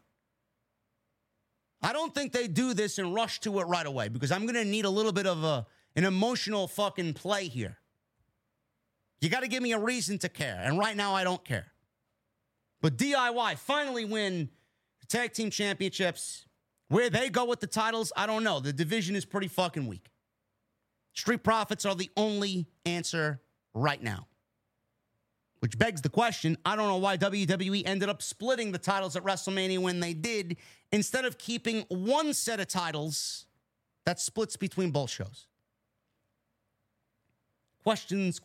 I don't think they do this and rush to it right away, because I'm going to need a little bit of an emotional fucking play here. You got to give me a reason to care, and right now I don't care. But DIY finally win the tag team championships. Where they go with the titles, I don't know. The division is pretty fucking weak. Street Profits are the only answer right now. Which begs the question, I don't know why WWE ended up splitting the titles at WrestleMania when they did, instead of keeping one set of titles that splits between both shows. Questions.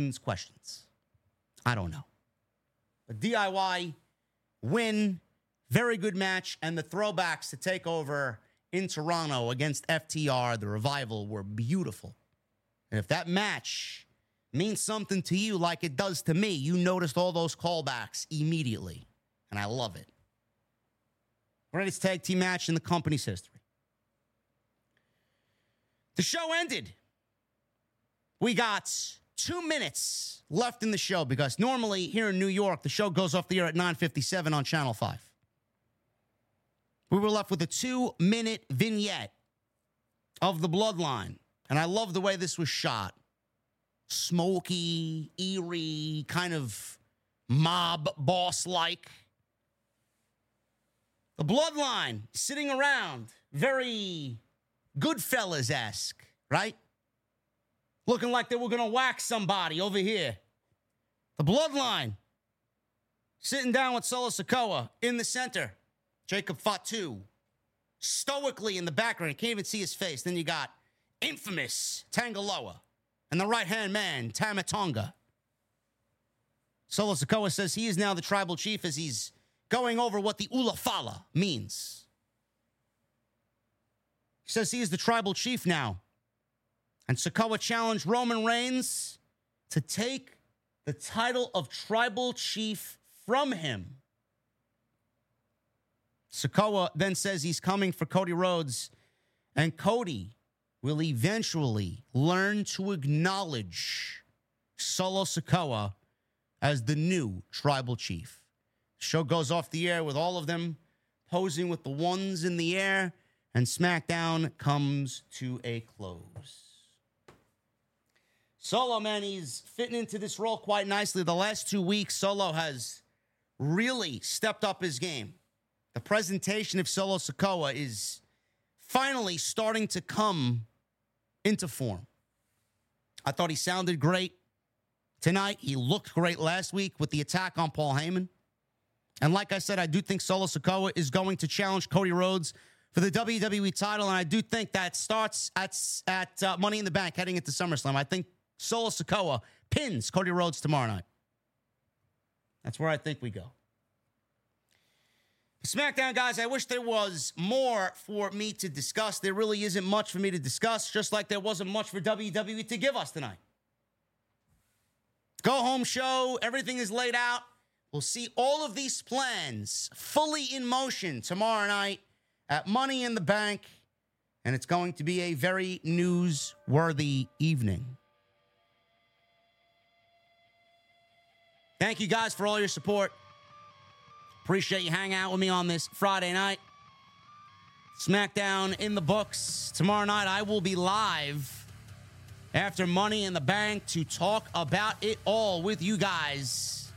I don't know. But DIY win. Very good match. And the throwbacks to take over in Toronto against FTR, the Revival, were beautiful. And if that match means something to you like it does to me, you noticed all those callbacks immediately. And I love it. Greatest tag team match in the company's history. The show ended. We got 2 minutes left in the show, because normally here in New York, the show goes off the air at 9:57 on Channel 5. We were left with a 2-minute vignette of the Bloodline. And I love the way this was shot. Smoky, eerie, kind of mob boss-like. The Bloodline sitting around, very Goodfellas-esque, right? Looking like they were going to whack somebody over here. The Bloodline sitting down with Solo Sikoa in the center. Jacob Fatu stoically in the background. You can't even see his face. Then you got infamous Tangaloa and the right-hand man, Tama Tonga. Solo Sikoa says he is now the tribal chief as he's going over what the Ulafala means. He says he is the tribal chief now. And Sikoa challenged Roman Reigns to take the title of tribal chief from him. Sikoa then says he's coming for Cody Rhodes, and Cody will eventually learn to acknowledge Solo Sikoa as the new tribal chief. The show goes off the air with all of them posing with the ones in the air, and SmackDown comes to a close. Solo, man, he's fitting into this role quite nicely. The last 2 weeks, Solo has really stepped up his game. The presentation of Solo Sikoa is finally starting to come into form. I thought he sounded great tonight. He looked great last week with the attack on Paul Heyman. And like I said, I do think Solo Sikoa is going to challenge Cody Rhodes for the WWE title, and I do think that starts at Money in the Bank heading into SummerSlam. I think Solo Sikoa pins Cody Rhodes tomorrow night. That's where I think we go. SmackDown, guys, I wish there was more for me to discuss. There really isn't much for me to discuss, just like there wasn't much for WWE to give us tonight. Go home show, everything is laid out. We'll see all of these plans fully in motion tomorrow night at Money in the Bank, and it's going to be a very newsworthy evening. Thank you guys for all your support. Appreciate you hanging out with me on this Friday night. SmackDown in the books. Tomorrow night, I will be live after Money in the Bank to talk about it all with you guys.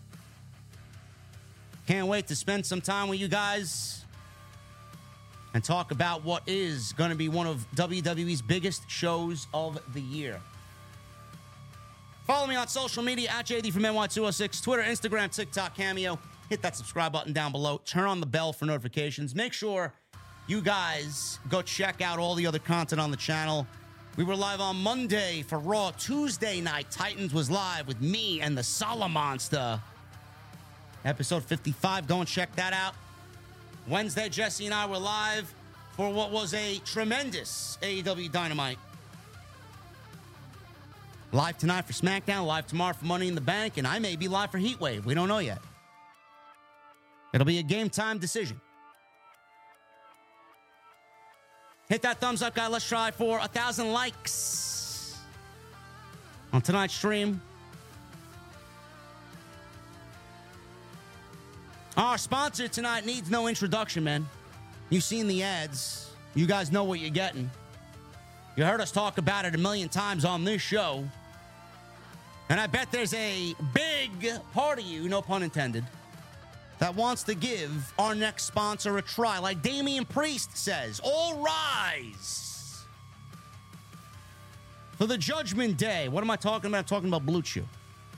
Can't wait to spend some time with you guys and talk about what is going to be one of WWE's biggest shows of the year. Follow me on social media at JD from NY206, Twitter, Instagram, TikTok, Cameo. Hit that subscribe button down below. Turn on the bell for notifications. Make sure you guys go check out all the other content on the channel. We were live on Monday for Raw. Tuesday night, Titans was live with me and the Solomonster. Episode 55. Go and check that out. Wednesday, Jesse and I were live for what was a tremendous AEW Dynamite. Live tonight for SmackDown, live tomorrow for Money in the Bank, and I may be live for Heatwave. We don't know yet. It'll be a game time decision. Hit that thumbs up, guy. Let's try for 1,000 likes on tonight's stream. Our sponsor tonight needs no introduction, man. You've seen the ads. You guys know what you're getting. You heard us talk about it a million times on this show. And I bet there's a big part of you, no pun intended, that wants to give our next sponsor a try. Like Damian Priest says, all rise for the Judgment Day. What am I talking about? I'm talking about Blue Chew.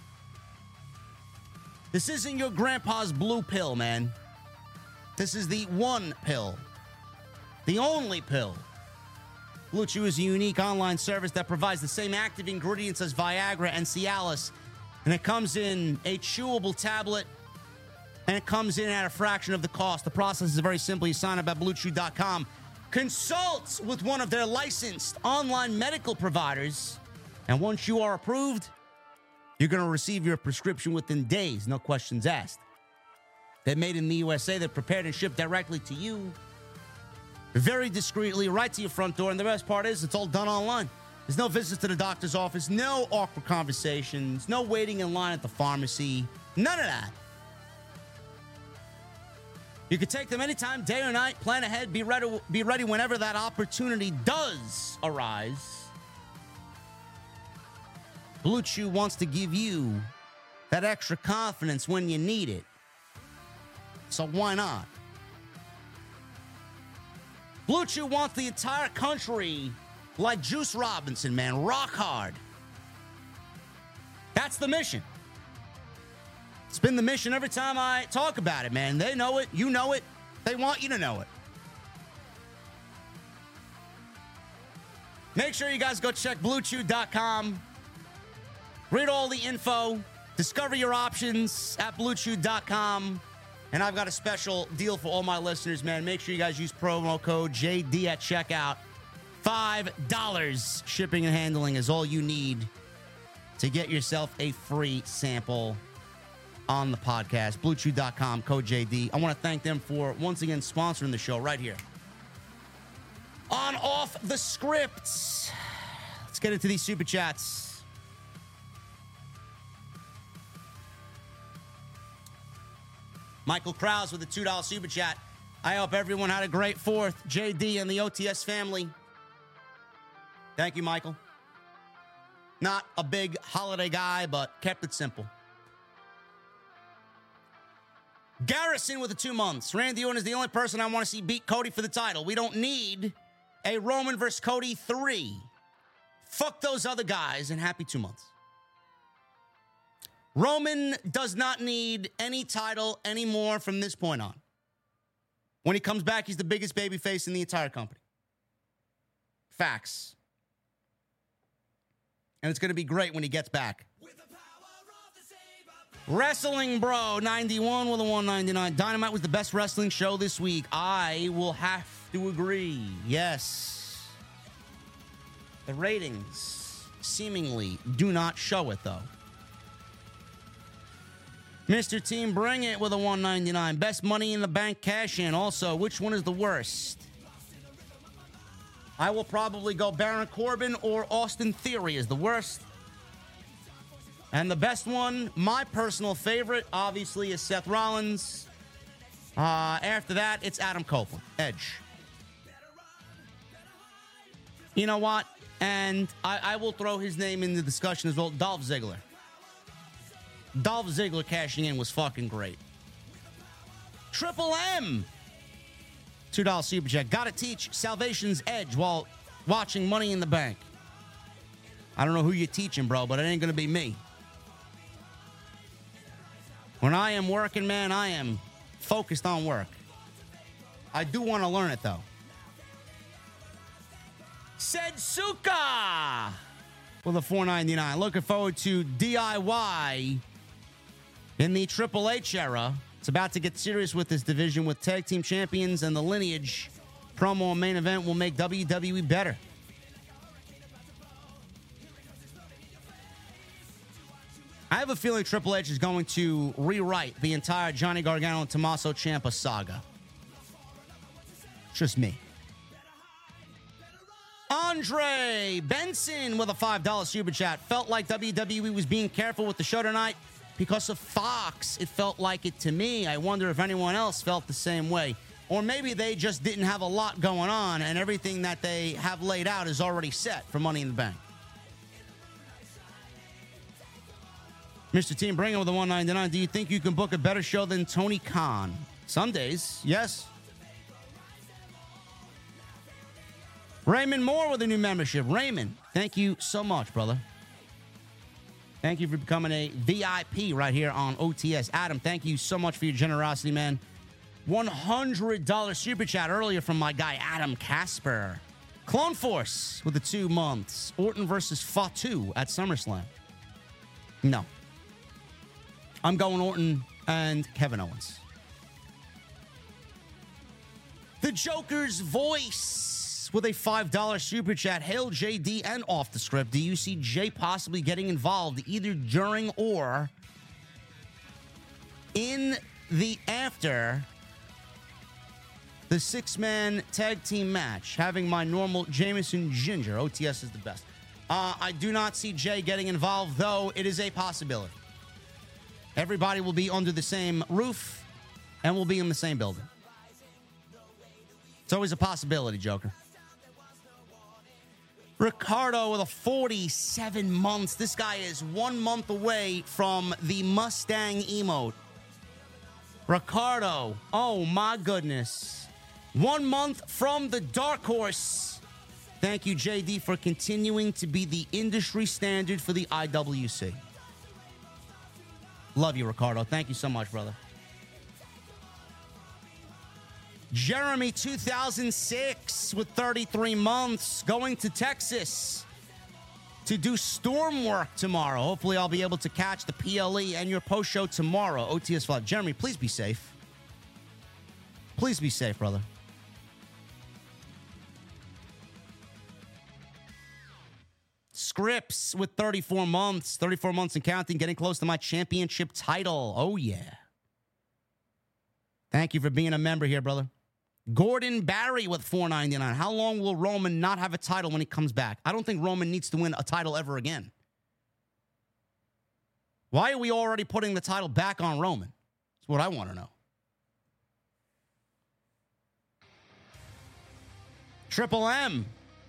This isn't your grandpa's blue pill, man. This is the one pill. The only pill. Blue Chew is a unique online service that provides the same active ingredients as Viagra and Cialis. And it comes in a chewable tablet. And it comes in at a fraction of the cost. The process is very simple. You sign up at BlueChew.com. Consult with one of their licensed online medical providers. And once you are approved, you're going to receive your prescription within days. No questions asked. They're made in the USA. They're prepared and shipped directly to you. Very discreetly, right to your front door. And the best part is it's all done online. There's no visits to the doctor's office, no awkward conversations, no waiting in line at the pharmacy. None of that. You can take them anytime, day or night. Plan ahead. Be ready whenever that opportunity does arise. Blue Chew wants to give you that extra confidence when you need it. So why not? Blue Chew wants the entire country like Juice Robinson, man. Rock hard. That's the mission. It's been the mission every time I talk about it, man. They know it. You know it. They want you to know it. Make sure you guys go check BlueChew.com. Read all the info. Discover your options at BlueChew.com. And I've got a special deal for all my listeners, man. Make sure you guys use promo code JD at checkout. $5 shipping and handling is all you need to get yourself a free sample on the podcast. BlueChew.com, code JD. I want to thank them for once again sponsoring the show right here on Off the Script. Let's get into these super chats. Michael Krause with a $2 super chat. I hope everyone had a great 4th. JD and the OTS family. Thank you, Michael. Not a big holiday guy, but kept it simple. Garrison with the 2 months. Randy Orton is the only person I want to see beat Cody for the title. We don't need a Roman versus Cody 3. Fuck those other guys and happy 2 months. Roman does not need any title anymore from this point on. When he comes back, he's the biggest babyface in the entire company. Facts. And it's going to be great when he gets back. Wrestling Bro 91 with a 199. Dynamite was the best wrestling show this week. I will have to agree. Yes. The ratings seemingly do not show it, though. Mr. Team Bring It with a 199. Best Money in the Bank cash in. Also, which one is the worst? I will probably go Baron Corbin or Austin Theory is the worst. And the best one, my personal favorite, obviously, is Seth Rollins. After that, it's Adam Copeland. Edge. You know what? And I will throw his name in the discussion as well. Dolph Ziggler. Dolph Ziggler cashing in was fucking great. Triple M. $2 super chat. Gotta teach Salvation's Edge while watching Money in the Bank. I don't know who you're teaching, bro, but it ain't gonna be me. When I am working, man, I am focused on work. I do want to learn it, though. Setsuka with a $4.99. Looking forward to DIY in the Triple H era. It's about to get serious with this division with tag team champions and the lineage. Promo and main event will make WWE better. I have a feeling Triple H is going to rewrite the entire Johnny Gargano and Tommaso Ciampa saga. Just me. Andre Benson with a $5 super chat. Felt like WWE was being careful with the show tonight because of Fox. It felt like it to me. I wonder if anyone else felt the same way. Or maybe they just didn't have a lot going on and everything that they have laid out is already set for Money in the Bank. Mr. Team Bringer with a $1.99. Do you think you can book a better show than Tony Khan? Some days, yes. Raymond Moore with a new membership. Raymond, thank you so much, brother. Thank you for becoming a VIP right here on OTS. Adam, thank you so much for your generosity, man. $100 super chat earlier from my guy, Adam Casper. Clone Force with the 2 months. Orton versus Fatu at SummerSlam. No. I'm going Orton and Kevin Owens. The Joker's Voice with a $5 super chat. Hail JD and Off the Script. Do you see Jay possibly getting involved either during or in the after the 6-man tag team match? Having my normal Jameson Ginger. OTS is the best. I do not see Jay getting involved, though it is a possibility. Everybody will be under the same roof and will be in the same building. It's always a possibility, Joker. Ricardo with a 47 months. This guy is 1 month away from the Mustang emote. Ricardo, oh my goodness. 1 month from the Dark Horse. Thank you, JD, for continuing to be the industry standard for the IWC. Love you, Ricardo. Thank you so much, brother. Jeremy 2006 with 33 months going to Texas to do storm work tomorrow. Hopefully I'll be able to catch the PLE and your post show tomorrow. OTS 5. Jeremy, please be safe. Please be safe, brother. Scripps with 34 months and counting, getting close to my championship title. Oh, yeah. Thank you for being a member here, brother. Gordon Barry with $4.99. How long will Roman not have a title when he comes back? I don't think Roman needs to win a title ever again. Why are we already putting the title back on Roman? That's what I want to know. Triple M.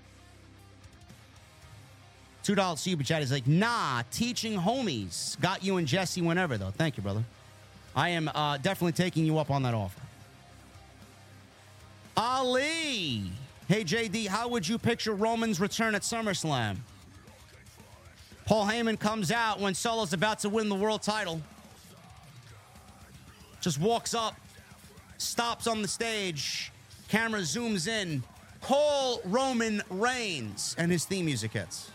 $2 super chat is like, nah, teaching homies. Got you and Jesse whenever, though. Thank you, brother. I am definitely taking you up on that offer. Ali. Hey, JD, how would you picture Roman's return at SummerSlam? Paul Heyman comes out when Solo's about to win the world title. Just walks up, stops on the stage, camera zooms in. Call Roman Reigns, and his theme music hits.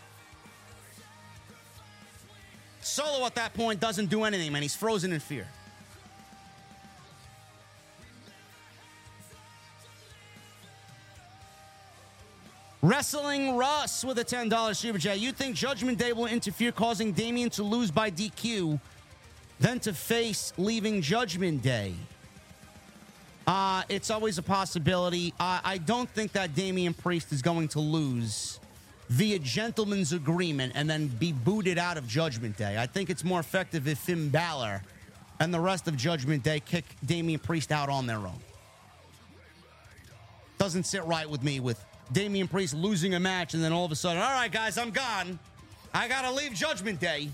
Solo at that point doesn't do anything, man. He's frozen in fear. Wrestling Russ with a $10 super chat. You think Judgment Day will interfere, causing Damian to lose by DQ, then to face leaving Judgment Day? It's always a possibility. I don't think that Damian Priest is going to lose via gentleman's agreement and then be booted out of Judgment Day. I think it's more effective if Finn Balor and the rest of Judgment Day kick Damian Priest out on their own. Doesn't sit right with me with Damian Priest losing a match and then all of a sudden, all right, guys, I'm gone. I got to leave Judgment Day.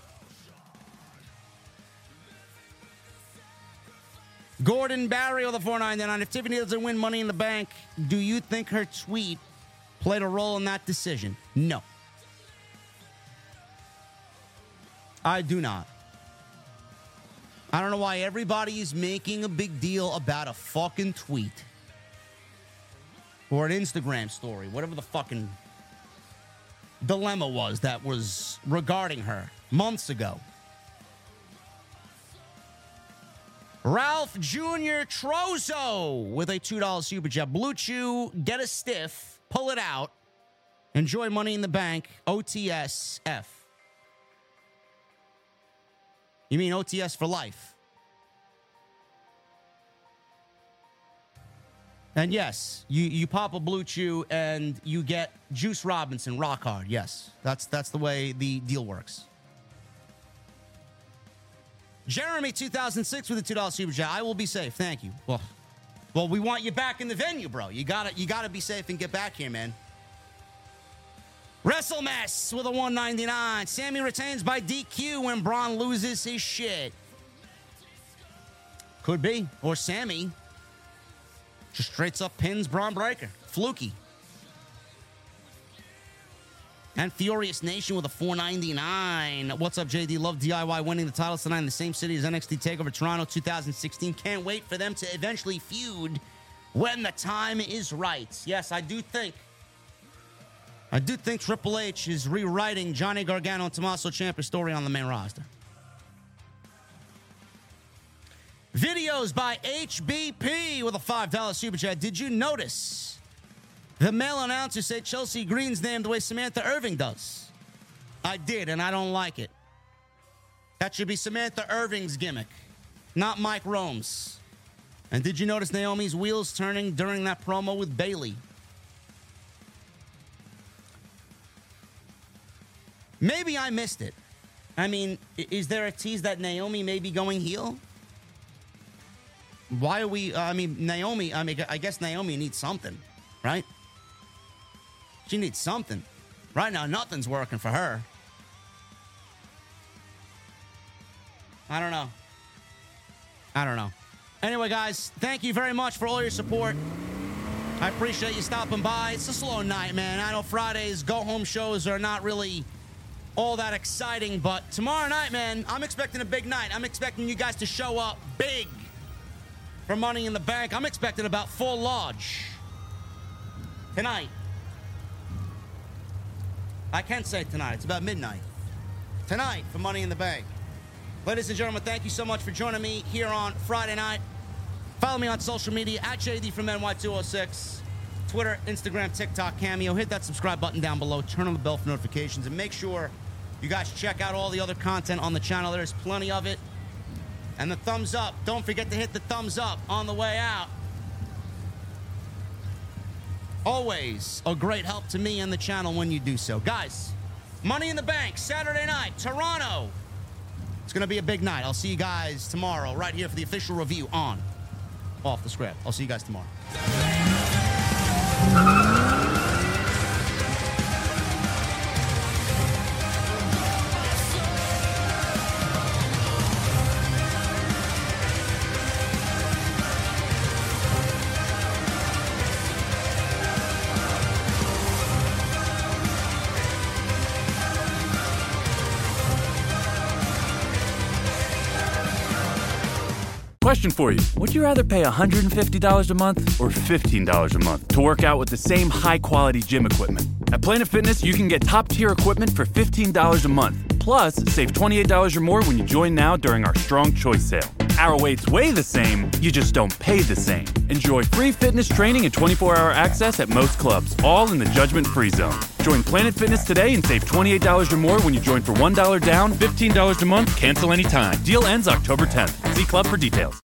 Gordon Barry with a $4.99. If Tiffany doesn't win Money in the Bank, do you think her tweet played a role in that decision? No. I do not. I don't know why everybody is making a big deal about a fucking tweet. Or an Instagram story. Whatever the fucking dilemma was that was regarding her months ago. Ralph Jr. Trozo with a $2 super chat. Blue Chew, get a stiff, pull it out. Enjoy Money in the Bank, OTSF. You mean OTS for life? And yes, you pop a Blue Chew and you get Juice Robinson rock hard. Yes, that's the way the deal works. Jeremy 2006 with a $2 super chat. I will be safe. Thank you. Well, we want you back in the venue, bro. You gotta be safe and get back here, man. WrestleMess with a $1.99. Sammy retains by DQ when Braun loses his shit. Could be. Or Sammy just straight up pins Braun Breaker. Fluky. And Furious Nation with a $4.99. What's up, JD? Love DIY winning the titles tonight in the same city as NXT TakeOver Toronto 2016. Can't wait for them to eventually feud when the time is right. Yes, I do think Triple H is rewriting Johnny Gargano and Tommaso Ciampa's story on the main roster. Videos by HBP with a $5 super chat. Did you notice the male announcer said Chelsea Green's name the way Samantha Irving does? I did, and I don't like it. That should be Samantha Irving's gimmick, not Mike Rome's. And did you notice Naomi's wheels turning during that promo with Bayley? Maybe I missed it. I mean, is there a tease that Naomi may be going heel? Why are we... Naomi... I guess Naomi needs something, right? She needs something. Right now, nothing's working for her. I don't know. Anyway, guys, thank you very much for all your support. I appreciate you stopping by. It's a slow night, man. I know Fridays go-home shows are not really all that exciting, but tomorrow night, man, I'm expecting a big night. I'm expecting you guys to show up big for Money in the Bank. I'm expecting about full lodge tonight. I can't say tonight. It's about midnight. Tonight for Money in the Bank. Ladies and gentlemen, thank you so much for joining me here on Friday night. Follow me on social media at JD from NY206. Twitter, Instagram, TikTok, Cameo. Hit that subscribe button down below. Turn on the bell for notifications. And make sure you guys check out all the other content on the channel. There's plenty of it. And the thumbs up. Don't forget to hit the thumbs up on the way out. Always a great help to me and the channel when you do so. Guys, Money in the Bank, Saturday night, Toronto. It's going to be a big night. I'll see you guys tomorrow right here for the official review on Off the Script. I'll see you guys tomorrow. Question for you. Would you rather pay $150 a month or $15 a month to work out with the same high-quality gym equipment? At Planet Fitness, you can get top-tier equipment for $15 a month. Plus, save $28 or more when you join now during our Strong Choice sale. Our weights weigh the same, you just don't pay the same. Enjoy free fitness training and 24-hour access at most clubs, all in the judgment-free zone. Join Planet Fitness today and save $28 or more when you join for $1 down, $15 a month, cancel anytime. Deal ends October 10th. See club for details.